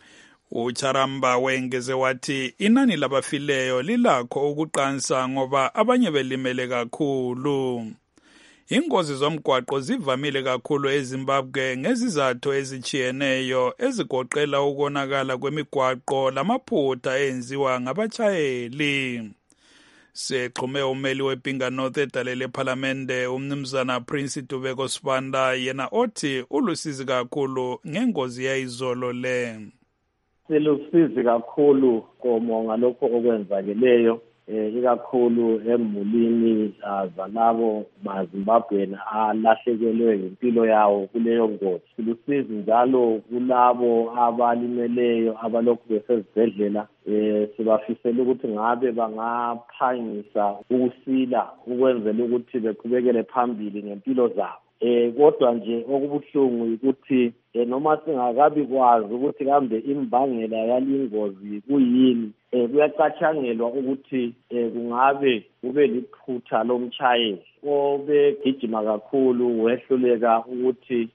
uCharamba wengeze wathi inani labafileyo lilakho ukuqansa ngoba abanye belimele kakhulu. Ingozi zomgwaqo zivamile kakhulu eZimbabwe ngezizathu ezichiyeneyo ezigoqela ukonakala kwemigwaqo lamaphutha enziwa ngabatshayeli. Sexhume umeli wePinga North edale lePhalamende umnumzana Prince Dubeko Sibanda yena othi ulusizi kakhulu ngengozi yayizolo le. Silusizi kakhulu Nkomo ngalokho okwenzakeleyo, ikakhulu emulini zalabo maZimbabweni alahlekelwe impilo yawo kuleyo ngozi. Silusizi njalo kulabo abalimeleyo abalokhu besezibhedlela. Sibafisela ukuthi ngabe bangaphangisa ukusila ukwenzela ukuthi beqhubekele phambili ngempilo zabo. Kodwa nje okubuhlungu ukuthi noma singakabi kwazi ukuthi kambe imbangela yalingozi kuyini, kuyacatshangelwa ukuthi kungabe kube liphutha lomtshayeli obegijima kakhulu wehluleka ukuthi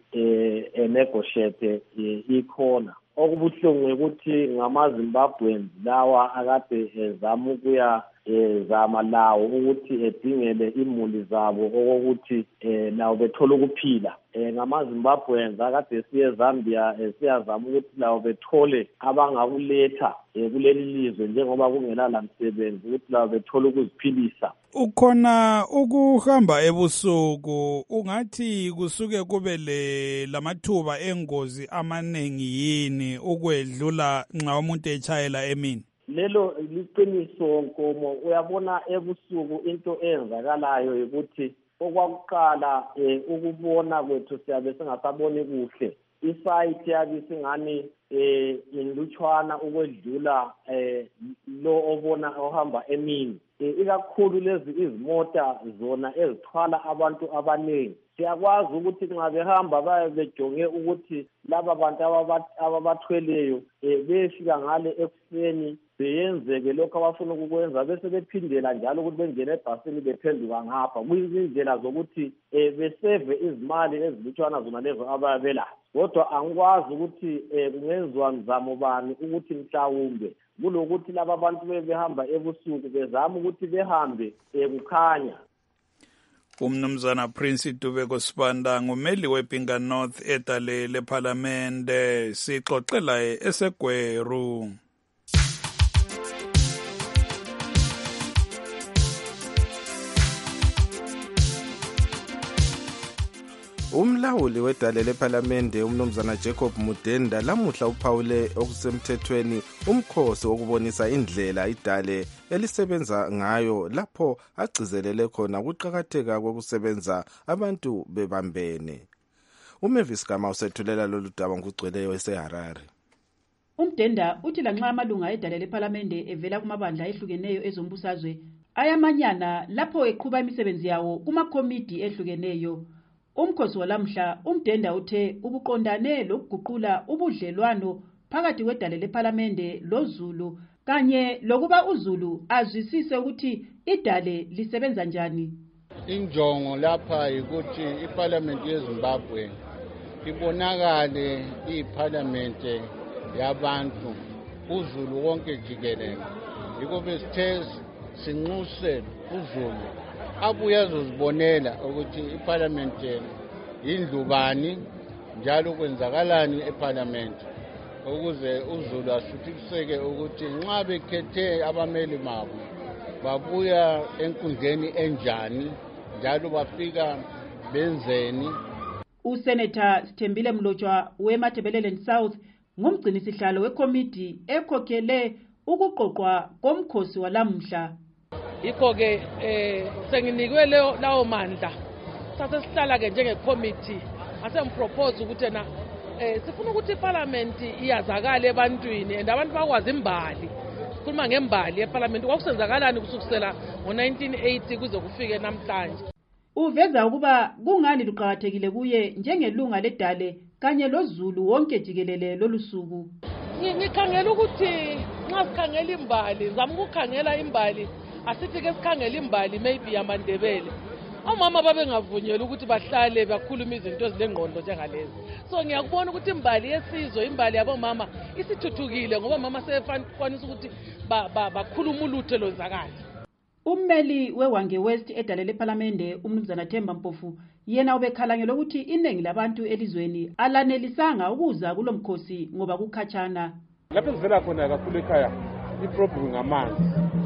negotiate ikhona. Okubuhlungu ukuthi ngamaZimbabweans lawa akade ezama ukuya zama lawo ukuthi edingele imuli zabo okokuthi lawo bethola ukuphila. NgamaZimbabweans akade siye Zambia siyazama ukuthi lawo bethole abangakuletha kuleli lizwe njengoba kungena lamsebenzi ukuthi lawo bethola ukuziphilisa. Ukhona ukuhamba ebusuku ungathi kusuke kube lamathuba engozi amaningi yini ukwedlula nxa umuntu etshayela emini? lelo liqiniso Nkomo. Uyabona ebusuku into eyenzakalayo ukuthi okwakuqala ukubona kwethu siyabe singasaboni kuhle. Isite yabe singani inlutshwana ukwedlula lo obona ohamba emini. Ikakhulu lezi izimota zona ezithwala abantu abaningi. Siyakwazi ukuthi nxa behamba baye bejonge ukuthi laba bantu ababathweleyo befika ngale ekuseni beyenzeke lokho abafuna ukukwenza bese bephindela njalo ukuthi bengene ebhasini bephenduka ngapha. Kuyizindlela zokuthi beseve izimali ezilutshwana zona lezo abayabelazo. Kodwa angikwazi ukuthi kungenziwa mzamo bani ukuthi mhlawumbe kulokuthi laba bantu behamba ebusuku bezama ukuthi behambe kukhanya. Umnumzana Prince Dubeko Sibanda ngumeli wePinga North edale leParliamente sixoxela eseGweru. Umlawuli wedale leParliamente umnumzana Jacob Mudenda lamuhla uphawule okusemthethweni umkhosi wokubonisa indlela idale elisebenza ngayo lapho agcizelele khona ukuqhakatheka kokusebenza abantu bebambene. uMavis Gama usethulela lolu daba ngugcweleyo eseHarare. Umdenda uthi lanxa amalunga edale leParliamente evela kumabandla ehlukeneyo ezombusazwe ayamanyana lapho eqhuba imisebenzi yawo kumakomiti ehlukeneyo. Umkhosi walamhla Umdenda uthe ubuqondane lokuguqula ubudlelwano phakathi kwedale leParliamente loZulu kanye lokuba uZulu azwisise ukuthi idale lisebenza njani. Injongo lapha ukuthi iParliament yeZimbabwe ibonakale iParliament yabantu uZulu wonke jikelele. Yikho besithe sinxuse uZulu abuye azozibonela ukuthi iParliament indlubani njalo kwenzakalani eParliament ukuze uZulu ashuthikiseke ukuthi nxa bekhethe abameli babo babuya enkundleni enjani njalo bafika benzeni. Usenator Sithembile Mlotshwa weMatabeleland South ngumgcini sihlalo wekomiti ekhokhele ukuqoqwa komkhosi walamhla. Yikho ke senginikwe lawo mandla sase sihlala ke njengekomiti asempropose ukuthi na sifuna ukuthi iParliament iyazakala ebantwini and abantu bakwazi imbali. Sikhuluma ngembali yeParliament kwakusenzakalani kusukisela ngo1980 kuze kufike namhlanje. Uveza ukuba kungani luqhakathekile kuye njengelunga ledale kanye loZulu wonke jikelele lolusuku. Ngikhangela ukuthi nxa sikhangela imbali zama ukukhangela imbali asithi ke sikhangela imbali maybe yamaNdebele. Omama babengavunyelwa ukuthi bahlale bakhuluma izinto ezilengqondo njengalezi. So ngiyakubona ukuthi imbali yesizwe imbali yabomama isithuthukile ngoba mama sebekwanisa ukuthi bakhuluma ulutho lozakala. Ummeli weWange West edale leParliamente umnumzana Themba Mpofu yena ubekhalangela ukuthi iningi labantu elizweni alanelisanga ukuza kulomkhosi ngoba kukhatshana. Lapho sivela khona kakhulu ekhaya iproblem ngamanzi.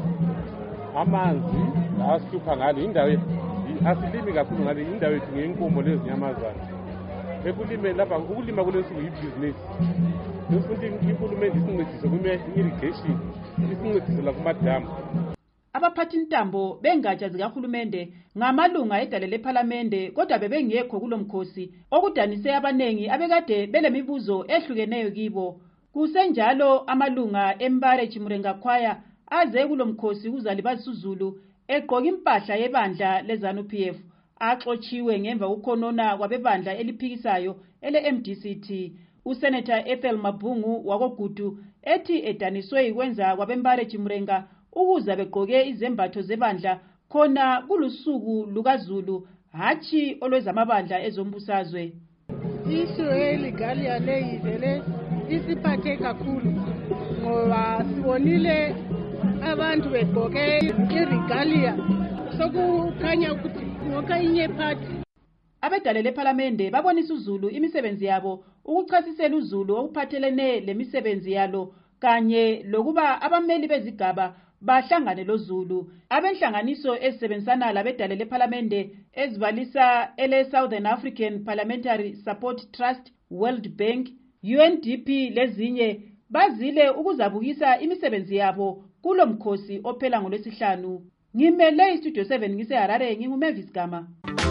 Amanzi la sihlupha ngalo indawo asilimi kakhulu ngale indawo yethu ngenkomo lezinyamazana. Ekulime lapha ukulima kulesuku yibusiness. Ufuthi impulumenti isincedise kuma-irrigation isincedise la kumadamu. Abaphathi intambo bengatsha zikahulumende ngamalunga edale leParliamente kodwa bebengekho kulomkhosi okudanise abanengi abekade belemibuzo ehlukeneyo kibo. Kusenjalo amalunga eMbare Chimurenga Choir aze kulomkhosi kuzalibazisa uZulu egqoka impahla yebandla leZANU-PF axotshiwe ngemva ukhonona kwabebandla eliphikisayo ele-MDCT. Usenator Ethel Mabhungu wakoGudu ethi edaniswe ikwenza kwabembare Chimurenga ukuza begqoke izembatho zebandla khona kulusuku lukaZulu hachi olwezamabandla ezombusazwe. Issue eligalia leyivele isiphathe kakhulu ngoba sibonile abantu begqoke iregalia sokukhanya ukuthi ngoka inye party. Abedale leParliamente babonisa uZulu imisebenzi yabo ukuchasisela uZulu okuphathelene lemisebenzi yalo kanye lokuba abameli bezigaba bahlangane loZulu. Abenhlanganiso ezisebenzisana labedale leParliamente ezibalisa ele Southern African Parliamentary Support Trust, World Bank, UNDP lezinye bazile ukuzabukisa imisebenzi yabo kulo mkhosi ophela ngoLwesihlanu. Ngimele iStudio 7 ngiseHarare, nginguMavis Gama.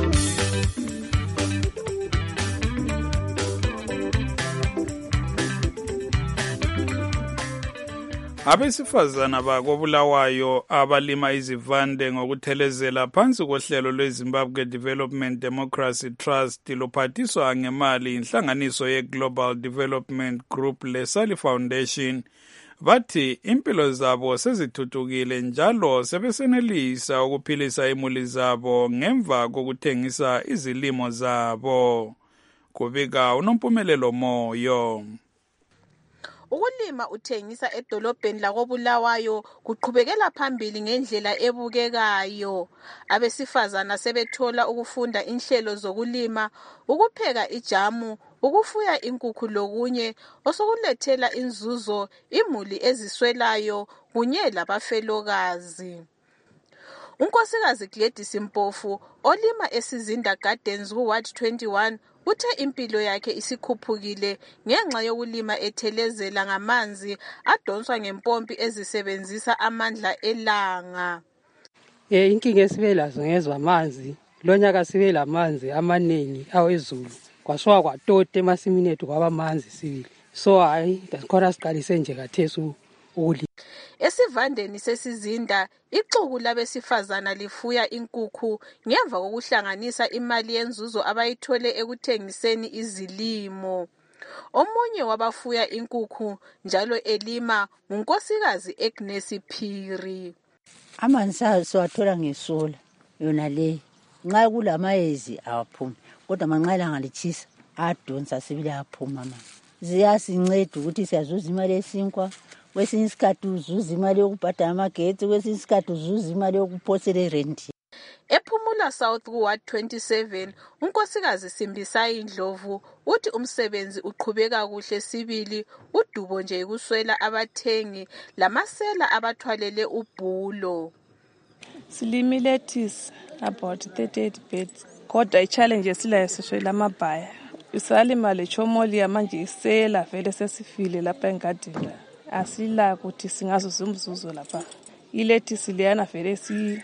Abesifazana bakobulawayo abalima izivande ngokuthelezela phansi kohlelo lweZimbabwe Development Democracy Trust lophathiswa ngemali inhlanganiso yeGlobal Development Group leSally Foundation bathi impilo zabo sezithuthukile njalo sebesenelisa ukuphilisa imuli zabo ngemva kokuthengisa izilimo zabo. Kubika uNompumelelo Moyo. Ukulima uthengisa edolobheni lakobulawayo kuqhubekela phambili ngendlela ebukekayo. Abesifazana sebethola ukufunda inhlelo zokulima, ukupheka ijamu, ukufuya inkukhu lokunye osokulethela inzuzo imuli eziswelayo kunye labafelokazi. Unkosikazi Gladys Mpofu olima eSizinda Gardens kuWard 21 uthe impilo yakhe isikhuphukile ngenxa yokulima ethelezela ngamanzi adonswa ngempompi ezisebenzisa amandla elanga. Inkinga esibelazo ngezwe amanzi, lonyaka sibe lamanzi amanengi awezulu. Kwasuka kwatota emasimini ethu kwaba manzi sibili. So khona siqalise nje kathesu ukulima. Esivandeni seSizinda ixuku labesifazana lifuya inkukhu ngemva kokuhlanganisa imali yenzuzo abayithole ekuthengiseni izilimo. Omunye wabafuya inkukhu njalo elima ngunkosikazi Agnes Phiri. Amanzi siwathola ngesola yona le. Nxa kulamayezi awaphumi kodwa manxa ilanga litshisa adonsa sibili aphuma manje. Ziyasinceda ukuthi siyazuza imali esinkwa. Kwesinye isikhathi uzuza imali yokubhadala amagetsi, kwesinye isikhathi uzuza imali yokuphosela irent. Ephumula South kuWard 27 unkosikazi Simbisayi Ndlovu uthi umsebenzi uqhubeka kuhle sibili, udubo nje ikuswela abathengi lamasela abathwalele ubhulo. Silimi lettuce about 38 beds. Kodwa i-challenge esilayo sishwela amabhaya. Isalima lechomolia manje isela vele sesifile lapha engadini. Asila ukuthi singazuza umzuzu lapha. Ilethisi liyana vele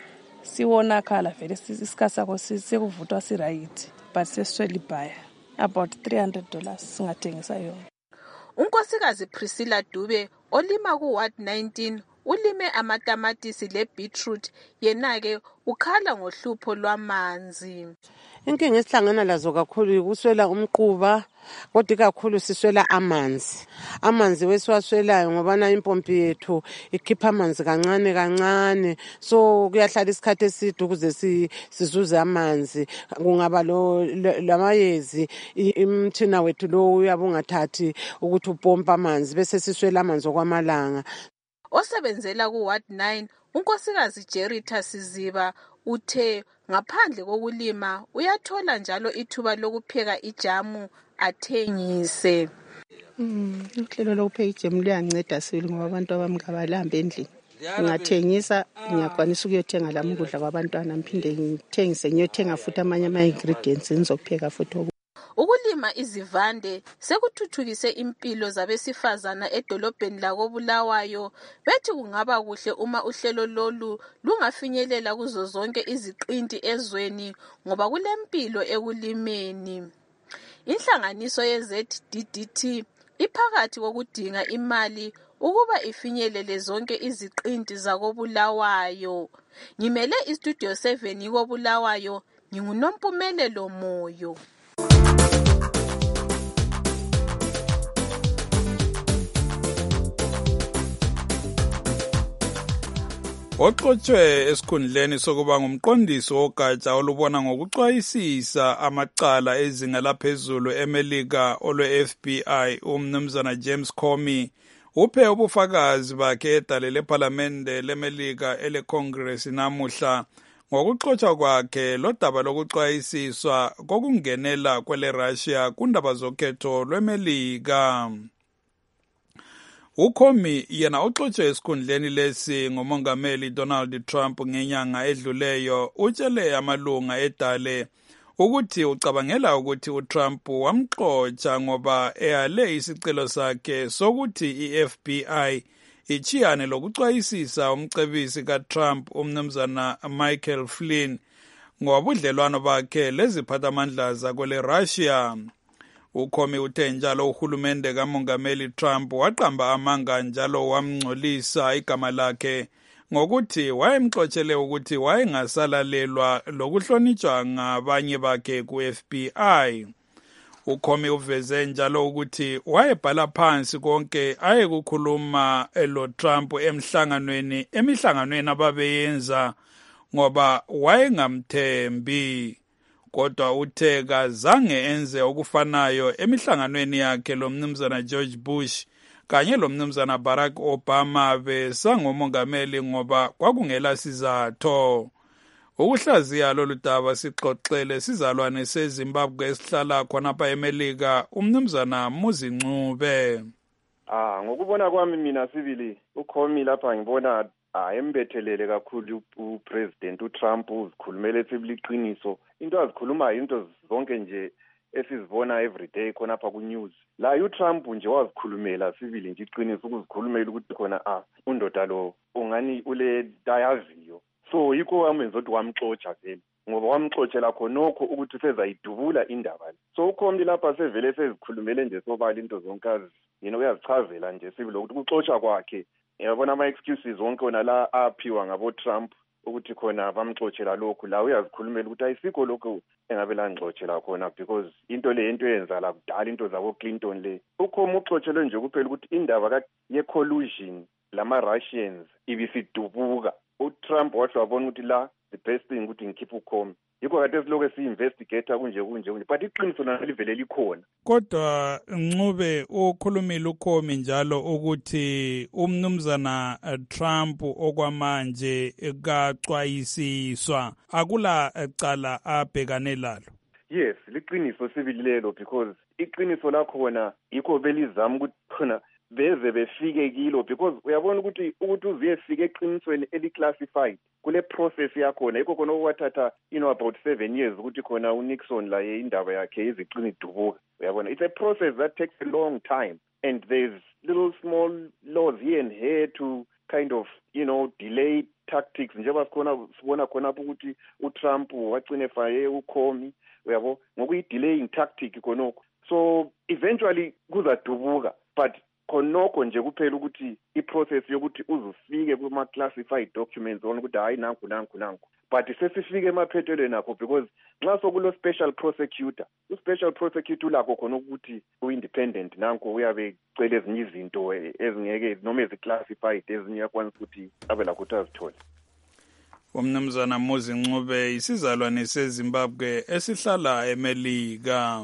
siwonakala vele isikhathi sakho sekuvutwa siright but sesiswela ibhaya about $300 singathengisa yona. Unkosikazi Priscilla Dube olima kuWard 19 ulime amatamatisi lebeetroot yenake ukhala ngohlupho lwamanzi. Inkinga esihlangana lazo kakhulu ukuswela umquba, kodwa kakhulu siswela amanzi. Amanzi wesiwaswelayo ngoba na impompi yethu ikhipha amanzi kancane kancane, so kuyahlala isikhathi eside ukuze sizuze amanzi. Kungaba lamayezi imthina wethu lo uyabungathathi ukuthi upompa amanzi bese siswela amanzi okwamalanga. Osebenzela kuWard 9 unkosikazi Jerita Siziba uthe ngaphandle kokulima uyathola njalo ithuba lokupheka ijamu athengise. Uhlelo lokupheka ijamu luyanceda sibili ngoba abantu abamkabalambe endlini. Ngingathengisa, ngiyakwanisa ukuyothenga lami ukudla kwabantwana ngiphinde ngithengise ngiyothenga futhi amanye ama-ingredients ngizopheka futhi. Ukulima izivande sekuthuthukise impilo zabesifazana edolobheni lakobulawayo. Bethi kungaba kuhle uma uhlelo lolu lungafinyelela kuzo zonke iziqinti ezweni ngoba kulempilo ekulimeni. Inhlanganiso yeZDDT iphakathi kokudinga imali ukuba ifinyelele zonke iziqinti zakobulawayo. Ngimele iStudio 7 ikobulawayo, nginguNompumelelo Moyo. Oxotshwe esikhundleni sokuba ngumqondisi wogatsha olubona ngokucwayisisa amacala ezinga laphezulu eMelika olwe-FBI umnumzana James Comey uphe ubufakazi bakhe edale lephalamende leMelika eleCongress namuhla ngokuxotshwa kwakhe lodaba lokucwayisiswa kokungenela kwele-Russia kundaba zokhetho lweMelika. UComey yena uxotshwe esikhundleni lesi ngumongameli Donald Trump ngenyanga edluleyo utshele amalunga edale ukuthi ucabangela ukuthi uTrump wamxotsha ngoba eyale isicelo sakhe sokuthi iFBI ichiyane lokucwayisisa umcebisi kaTrump umnumzana Michael Flynn ngobudlelwano bakhe leziphathamandla zakwele Russia. Ukhomi uthe njalo uhulumende kamongameli Trump waqamba amanga njalo wamngcolisa igama lakhe ngokuthi wayemxotshele ukuthi wayengasalalelwa lokuhlonitshwa ngabanye bakhe ku-FBI. Ukhomi uveze njalo ukuthi wayebhala phansi konke ayekukhuluma lo Trump emihlanganweni ababeyenza ngoba wayengamthembi. Kodwa uthe kazange enze okufanayo emihlanganweni yakhe lo mnumzana George Bush kanye lo mnumzana Barack Obama besangomongameli ngoba kwakungela sizatho. Ukuhlaziya lolu daba sixoxele sizalwane seZimbabwe esihlala khonapha eMelika umnumzana Muzincube. Ngokubona kwami mina sibili ukhomi lapha ngibona embethelele kakhulu upresident uTrump uzikhulumele sibili iqiniso. Into azikhulumayo into zonke nje esizibona everyday khonapha ku-news. La uTrump nje wazikhulumela sibili nje iqiniso ukuzikhulumela ukuthi khona undoda lo ungani ule dayaziyo. So yikho wamenza ukuthi wamxotsha vele ngoba wamxotshela khonokho ukuthi sezayidubula indaba. So ukhomi lapha sevele sezikhulumele nje sobala into zonke uyazichazela nje sibili ukuthi ukuxotsha kwakhe yabona ama-excuses wonke wona la aphiwa ngabo-Trump ukuthi khona bamxotshela lokhu la uyazikhulumela ukuthi ayisikho lokhu engabe langxotshela khona because into yenza la kudala into zabo-Clinton le. Ukhomi uxotshelwe nje kuphela ukuthi indaba ye-collusion lama-Russians ibisidubuka. uTrump wathi wabona ukuthi la the best thing ukuthi ngikhiphe ukhomi. Yikho kade silokhu si-investigator kunje but iqiniso nalo livele likhona. Kodwa Ncube ukhulumile ukhomi njalo ukuthi umnumzana Trump okwamanje kacwayisiswa akula cala abhekane lalo. Yes, liqiniso sibili lelo because iqiniso lakho khona yikho belizama ukuthi khona beze befike kilo because uyabona ukuthi uziyefika eqinisweni eli-classified kule process yakhona yikho khona okwathatha about 7 years ukuthi khona uNixon la indaba yakhe iziqini idubuka. Uyabona it's a process that takes a long time and there's little small laws here and here to kind of delay tactics njengoba sibona khona ukuthi uTrump wagcina efaye ukhomi uyabo ngokuyi-delaying tactic khonokho. So eventually kuzadubuka but khonokho nje kuphela ukuthi iprocess yokuthi uzufike kuma-classified documents ona ukuthi hayi nanku but sesifike emaphethelweni akho because nxa sokulo special prosecutor u-special prosecutor ulakho khona ukuthi u-independent nanku uyabe cela ezinye izinto ezingeke noma ezi-classified ezinye yakwanisa ukuthi abe lakho ukuthi azithole. Umnumzana Muzincube isizalwane seZimbabwe esihlala eMelika.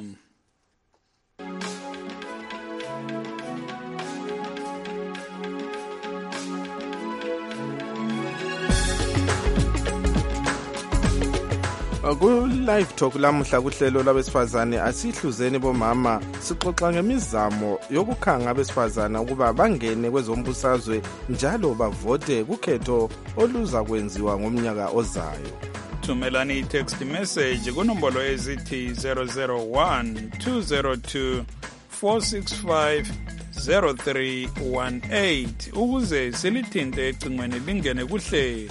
Ku-live talk lamuhla kuhlelo labesifazane asihluzeni bomama sixoxa ngemizamo yokukhanga abesifazane ukuba bangene kwezombusazwe njalo bavote kukhetho oluza kwenziwa ngomnyaka ozayo. Thumelani i-text message kunombolo ezithi 001-202-465-0318 ukuze silithinte ecingweni lingene kuhlelo.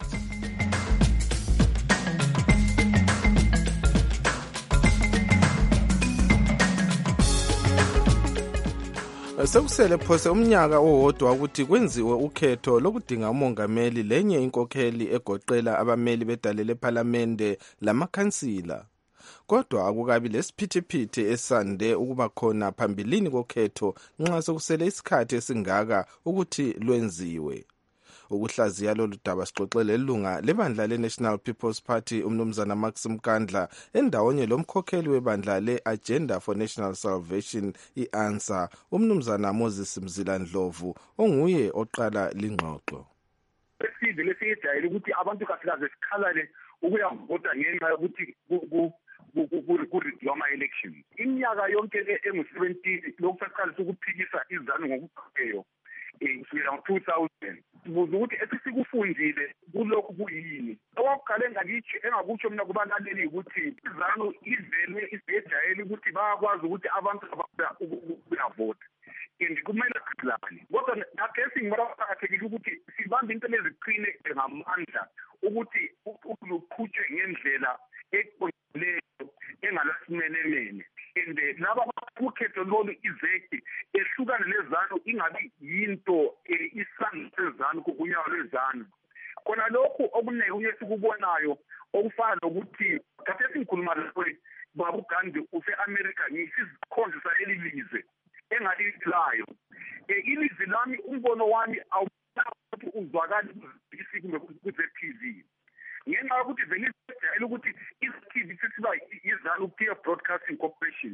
Sekusele phose umnyaka owodwa ukuthi kwenziwe ukhetho lokudinga umongameli lenye inkokheli egoqela abameli bedale lephalamende lamakhansila. Kodwa akukabi lesiphithiphithi esande ukuba khona phambilini kokhetho nxa sekusele isikhathi esingaka ukuthi lwenziwe. Ukuhlaziya lolu daba sixoxele ilunga lebandla le-National People's Party umnumzana Max Mkandla endawonye lomkhokheli webandla le-Agenda for National Salvation i-ANSA umnumzana Moses Mzila Ndlovu onguye oqala lingxoxo. Lesizwe lesijayele ukuthi abantu kakhulukazi sikhalale ukuyavota ngenxa yokuthi ku-redraw ama-elections. Iminyaka yonke engu-17 lokhu saqalisa ukuphikisa izanu ngokuqoqeyo kusukela ngo-2000 sibuza ukuthi esesikufundile kulokhu kuyini. Owakuqala engakutsho mina kubalaleli ukuthi izanu ivele isejayele ukuthi bayakwazi ukuthi abantu bayavota. And kumele sihlale. Kodwa ngakhethi ngibaqakathekile ukuthi sibambe into leziqine ngamandla ukuthi ukuqhutshwe ngendlela eqondileyo engalasimelelene. And laba ukhetho lolu izeki ehlukane lezanu ingabi yinto isandla sezanu kunyawo lwezanu. Khona lokhu okunekunye sikubonayo okufana nokuthi kade singikhuluma lapho Babu Gandhi use-America ngisizikhonjisa elilizwe engalilayo. Ilizwi lami umbono wami awuthi uzwakala kumbe ku-TV. Ngenxa yokuthi vele isijayele ukuthi i-TV sisiba izanu Peer Broadcasting Corporation.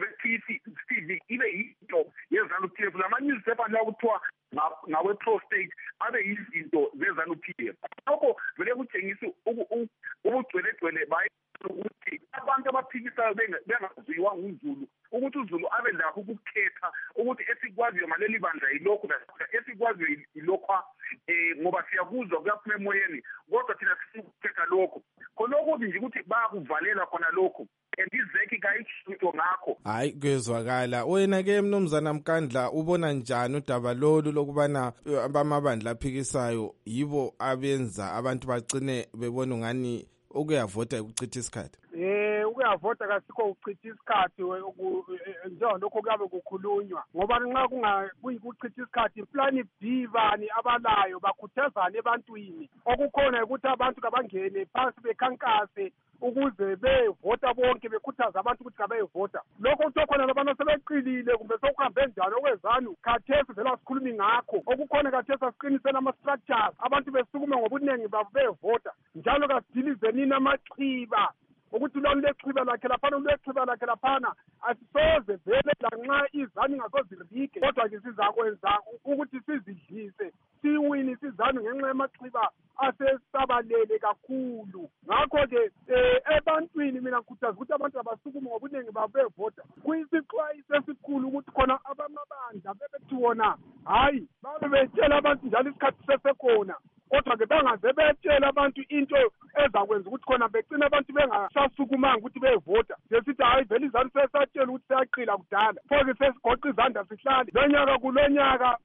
TV ibe yinto yezanu PF. Lama-newspaper la kuthiwa ngawe-Pro State abe yizinto zezanu PF. Lokho vele kutshengisa ubugcwelegcwele ukuthi abantu abaphikisayo bengaziwa nguZulu, ukuthi uZulu abe lakho ukukhetha ukuthi esikwaziyo ngaleli bandla yilokhu esikwaziyo yilokho ngoba siyakuzwa kuyaphuma emoyeni kodwa thina sifuna lokho khonokho nje ukuthi bayakuvalela khona lokho andizeki kayisho ngakho. Hayi kuyezwakala. Wena ke mnumzana Mkandla ubona njani udaba lolu lokubana abamabandla aphikisayo yibo abenza abantu bagcine bebona ngani ukuyavota ukuchitha isikhathi? Ukuyavota kasikho ukuchitha isikhathi njengalokho kuyabe kukhulunywa ngoba nxa kungayikuchitha isikhathi plan B bani abalayo bakhuthazane ebantwini okukhona ukuthi abantu kabangene phansi bekhankase ukuze bevota bonke bekhuthaza abantu ukuthi kabeyevota. Lokho kutokhona labantu sebeqilile kumbe sokuhambe njalo okwezanu khathesi vele asikhulumi ngakho okukhona khathesi asiqinisela ama-structures abantu besukume ngobuningi babo beyevota njalo kasidilize nini amachiba ukuthi lolu lechiba lakhe laphana ulechiba lakhe laphana asisoze vele lanxa izani ingazozirike kodwa ke sizakwenza ukuthi sizidlise siwini sizani ngenxa yamachiba asesabalele kakhulu. Ngakho-ke ebantwini mina ngikhuthaza ukuthi abantu abasukume ngobuningi babo bevota. Kuyisixwayiso esikhulu ukuthi khona abamabandla bebethi wona hayi babe betshela abantu njalo isikhathi sesekhona kodwa-ke bangaze betshela abantu into ezakwenza ukuthi khona begcina abantu bengasasukumanga ukuthi bevota. Sesithi hayi vele izanu sesatshela ukuthi siyaqila kudala pho-ke sesigoqa izandla sihlale lonyaka kulonyaka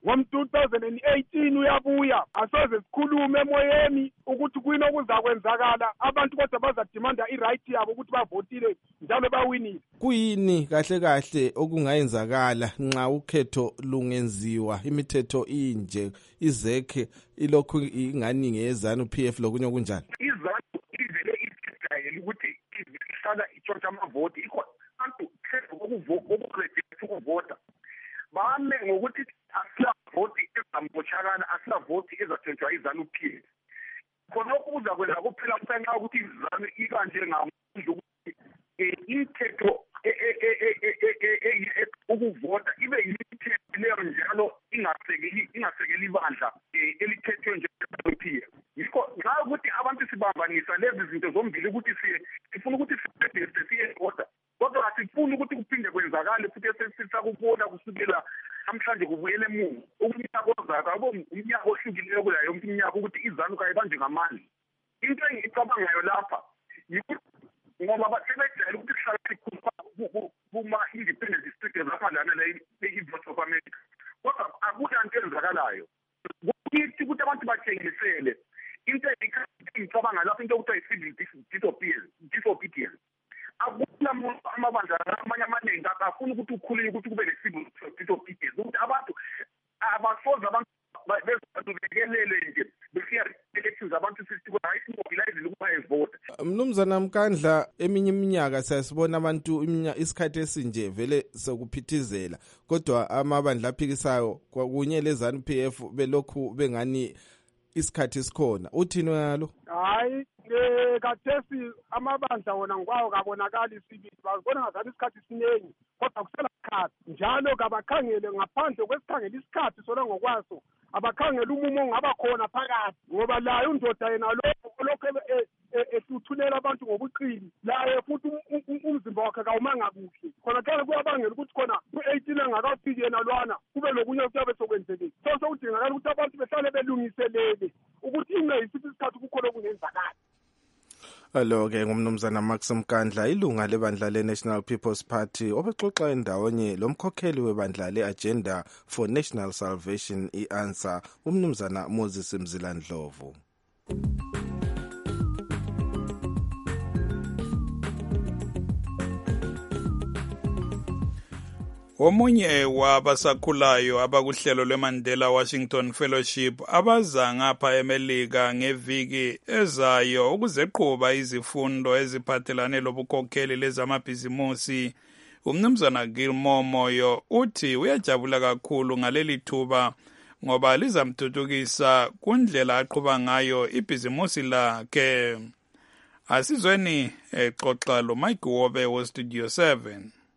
ngom-2018 uyabuya asoze sikhulume emoyeni ukuthi kuyini okuzakwenzakala abantu kodwa bazadimanda i-right yabo ukuthi bavotile njalo bawinile. Kuyini kahle kahle okungayenzakala nxa ukhetho lungenziwa imithetho inje izekhe ilokhu ingani ngezanu PF lokunye okunjani? Izanu ivele isijayele ukuthi ihlala itshontsha amavoti ikho abantu okukredithi ukuvota bame ngokuthi asilavoti ezamboshakala asilavoti ezatshentshwa izanu PF. Khonokho kuzakwenza kuphela kusanxa ukuthi izanu ikanje ngamandla ukuthi imithetho ukuvota ibe yimithetho leyo njalo ingasekeli ibandla elithethwe njalo-PF. Yikho nxa ukuthi abantu sibambanisa lezi zinto zombili ukuthi sifuna ukuthi siyevota kodwa asifuni ukuthi kuphinde kwenzakale futhi esisakubona kusukela namhlanje kubuyele emuva umnyaka ozaka umnyaka ohlukileyo kulayo yonke iminyaka ukuthi izanu kayibanje ngamandla. Into engiyicabangayo lapha yikuthi ngoba sebejayele ukuthi sihlala sikhuluma kuma-independent district zaphana la i-Voice of America kodwa akulanto enzakalayo kukithi ukuthi abantu bathengisele into engicabanga lapho into okuthiwa i-civil disobedience. Akula amabandla amanye amaningi akafuni ukuthi ukhulunywe ukuthi kube ne-civil disobedience ukuthi abantu abasoze abantu bekelele nje befika elections abantu hayi simobilizile ukuba evota. Mnumzana Mkandla eminye iminyaka siyasibona abantu isikhathi esinje vele sokuphithizela kodwa amabandla aphikisayo kwakunye lezanu PF belokhu bengani isikhathi esikhona. Uthini ngalo? Hayi kathesi amabandla wona ngikwawo kabonakali sibili bazibona ngazani isikhathi siningi kodwa kusela isikhathi njalo kabakhangele ngaphandle kwesikhangela isikhathi sona ngokwaso abakhangela umumo ongaba khona phakathi ngoba layo undoda yena lokho esuthulela abantu ngobuqili laye futhi umzimba wakhe kawumanga kuhle khona kanye kuyabangela ukuthi khona ku-18 engakafiki yena lwana kube lokunye kuyabe sokwenzekile so kudingakala ukuthi abantu behlale belungiselele ukuthi ingayisiphi isikhathi kukhona okungenzakala. Alo-ke ngumnumzana Max Mkandla, ilunga lebandla le-National People's Party obexoxa endawonye lomkhokheli webandla le-Agenda for National Salvation i-ANSA, umnumzana Moses Mzilandlovu. Omunye wabasakhulayo abakuhlelo lweMandela Washington Fellowship abaza ngapha eMelika ngeviki ezayo ukuzeqhuba izifundo eziphathelane lobukhokheli lezamabhizimusi, umnumzana Gilmore Moyo uthi uyajabula kakhulu ngaleli thuba ngoba lizamthuthukisa kundlela aqhuba ngayo ibhizimusi lakhe. Asizweni exoxa lo Mike Wobe weStudio 7.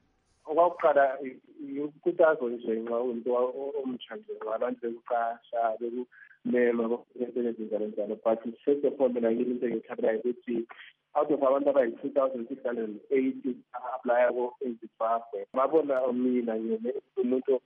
Okokuqala inkuthazo nje nxa umuntu omtsha nje abantu bekuqasha bekumema njalo but first of all mina yini into engithabelayo ukuthi out of abantu abayi-2,680 aplya ko-Zimbabwe babona mina umuntu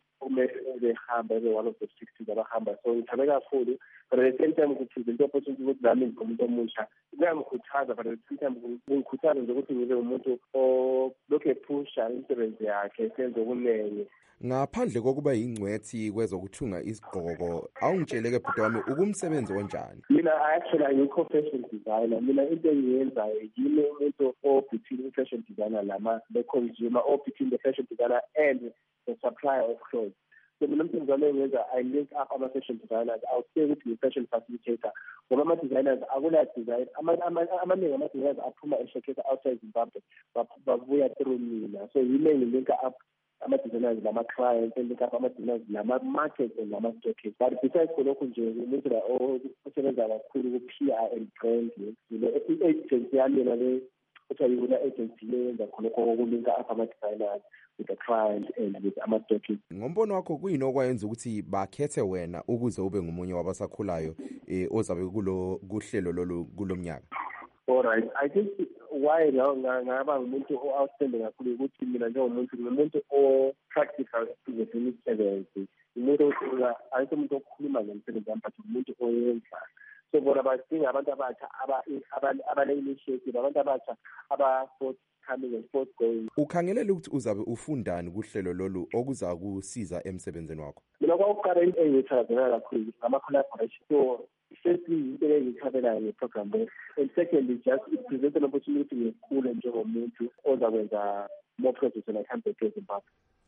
behamba one of the 60 abahamba so ngithabe kakhulu but at the same time ukuthi into opportunity ukuthi nami ngumuntu omusha kuyangikhuthaza but at the same time ngikhuthaza nje ukuthi ngibe umuntu olokhu ephusha imisebenzi yakhe senze okunenye. Ngaphandle kokuba yingcwethi kwezokuthunga isigqoko awungitsheleke bhuti wami ukumsebenzi onjani? Mina actually ngi-fashion designer. Mina into engiyenzayo yimi umuntu between i-fashion designer le-consumer between the fashion designer and the supplier of clothes. So mina umsebenzi wami engiyenza I link up ama-fashion designers. I would say ukuthi ngi-fashion facilitator ngoba ama-designers akula-design amaningi ama-designers aphuma eshekhetha outside Zimbabwe babuya through mina so yimi engilinka up ama-designers lama-clients and ama-designers lama-market and lama-stockers but besides khonokho nje umuntu la osebenza kakhulu ku-PR and brand i-agency yami yona le kuthiwa agency leyenza khonokho kokulinka up ama-designers with the client and with ama-stockers. Ngombono wakho kuyini okwayenza ukuthi bakhethe wena ukuze ube ngomunye wabasakhulayo ozabe kuhlelo lolu kulo mnyaka? Alright, I think why ngaba umuntu outstanding kakhulu ukuthi mina njengomuntu ngumuntu o-practical imisebenzi umuntu ayikho umuntu okhuluma ngemisebenzi yami but umuntu oyenza so bona badinga abantu abatsha abane-initiative abantu abatsha aba-forthcoming and forthgoing. Ukhangelela ukuthi uzabe ufundani kuhlelo lolu okuza kusiza emsebenzini wakho? Mina kwakuqala into engiyithakazela kakhulu ama-collaboration so firstly into engiyithabelayo ngeprogram le and secondly just it presents an opportunity ngikhule njengomuntu ozakwenza more projects when I come back to Zimbabwe.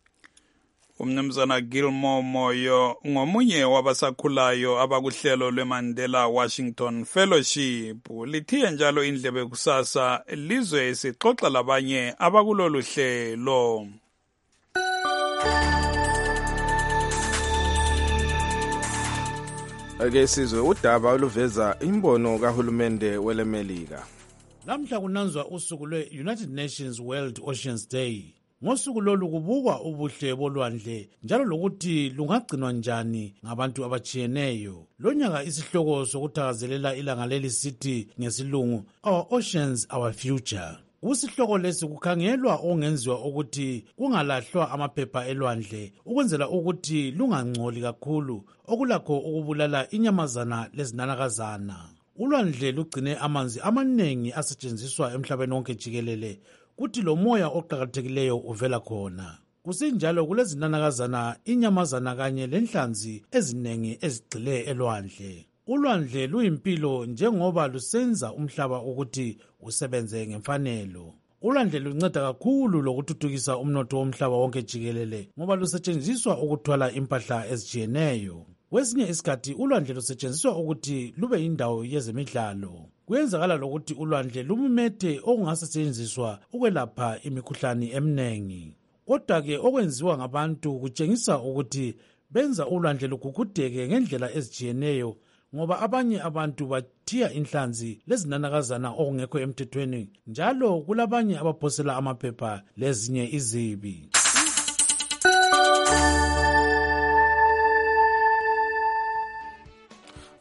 Umnumzana Gilmore Moyo ngomunye wabasakhulayo abakuhlelo lweMandela Washington Fellowship. Lithiye njalo indlebe kusasa lizwe sixoxa labanye abakulolu hlelo. Ake sizwe udaba oluveza imbono kahulumende welemelika. Lamhla kunanzwa usuku lwe-United Nations World Oceans Day. Ngosuku lolu kubukwa ubuhle bolwandle njalo lokuthi lungagcinwa njani ngabantu abajiyeneyo. Lonyaka isihloko sokuthakazelela ilanga leli sithi ngesilungu Our Oceans, Our Future. Kusihloko lesi kukhangelwa ongenziwa ukuthi kungalahlwa amaphepha elwandle ukwenzela ukuthi lungangcoli kakhulu okulakho ukubulala inyamazana lezinanakazana. Ulwandle lugcine amanzi amanengi asetshenziswa emhlabeni wonke jikelele kuthi lo moya oqhakathekileyo uvela khona. Kusinjalo kulezinanakazana, inyamazana kanye lenhlanzi ezinengi ezigxile elwandle. Ulwandle luyimpilo njengoba lusenza umhlaba ukuthi usebenze ngemfanelo. Ulwandle lunceda kakhulu lokuthuthukisa umnotho womhlaba wonke jikelele ngoba lusetshenziswa ukuthwala impahla ezijiyeneyo. Kwesinye isikhathi ulwandle lusetshenziswa ukuthi lube yindawo yezemidlalo. Kuyenzakala lokuthi ulwandle lumumethe okungasetshenziswa ukwelapha imikhuhlane eminengi. Kodwa-ke okwenziwa ngabantu kutshengisa ukuthi benza ulwandle lugugudeke ngendlela ezijiyeneyo ngoba abanye abantu bathiya inhlanzi lezinanakazana okungekho emthethweni njalo kulabanye abaphosela amaphepha lezinye izibi.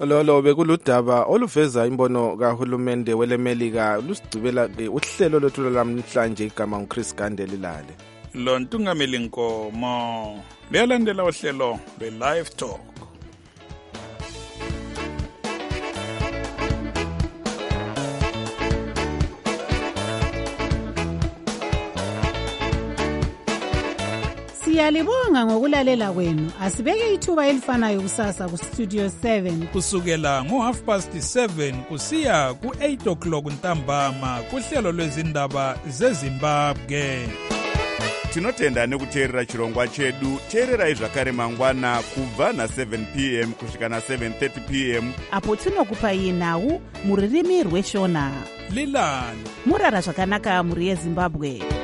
Lolo bekuludaba oluveza imbono kahulumende welemelika lusigcibela uhlelo lwethu lamhlanje igama nguChris Gandeli lale. Lo Ntungameli Nkomo liyalandela uhlelo lwe-Live Talk. Siyalibonga ngokulalela kwenu. Asibeke ithuba elifanayo kusasa ku Studio 7 kusukela ngo7:30 kusiya ku8:00 ntambama kuhlelo lwezindaba zeZimbabwe. Tinotenda nekuteerera chirongwa chedu. Teererai zvakare mangwana kubva na7 p.m. kusvika na7:30 p.m. apo tinokupai nhau muririmi rweshona. Lilani murara zvakanaka muri yeZimbabwe.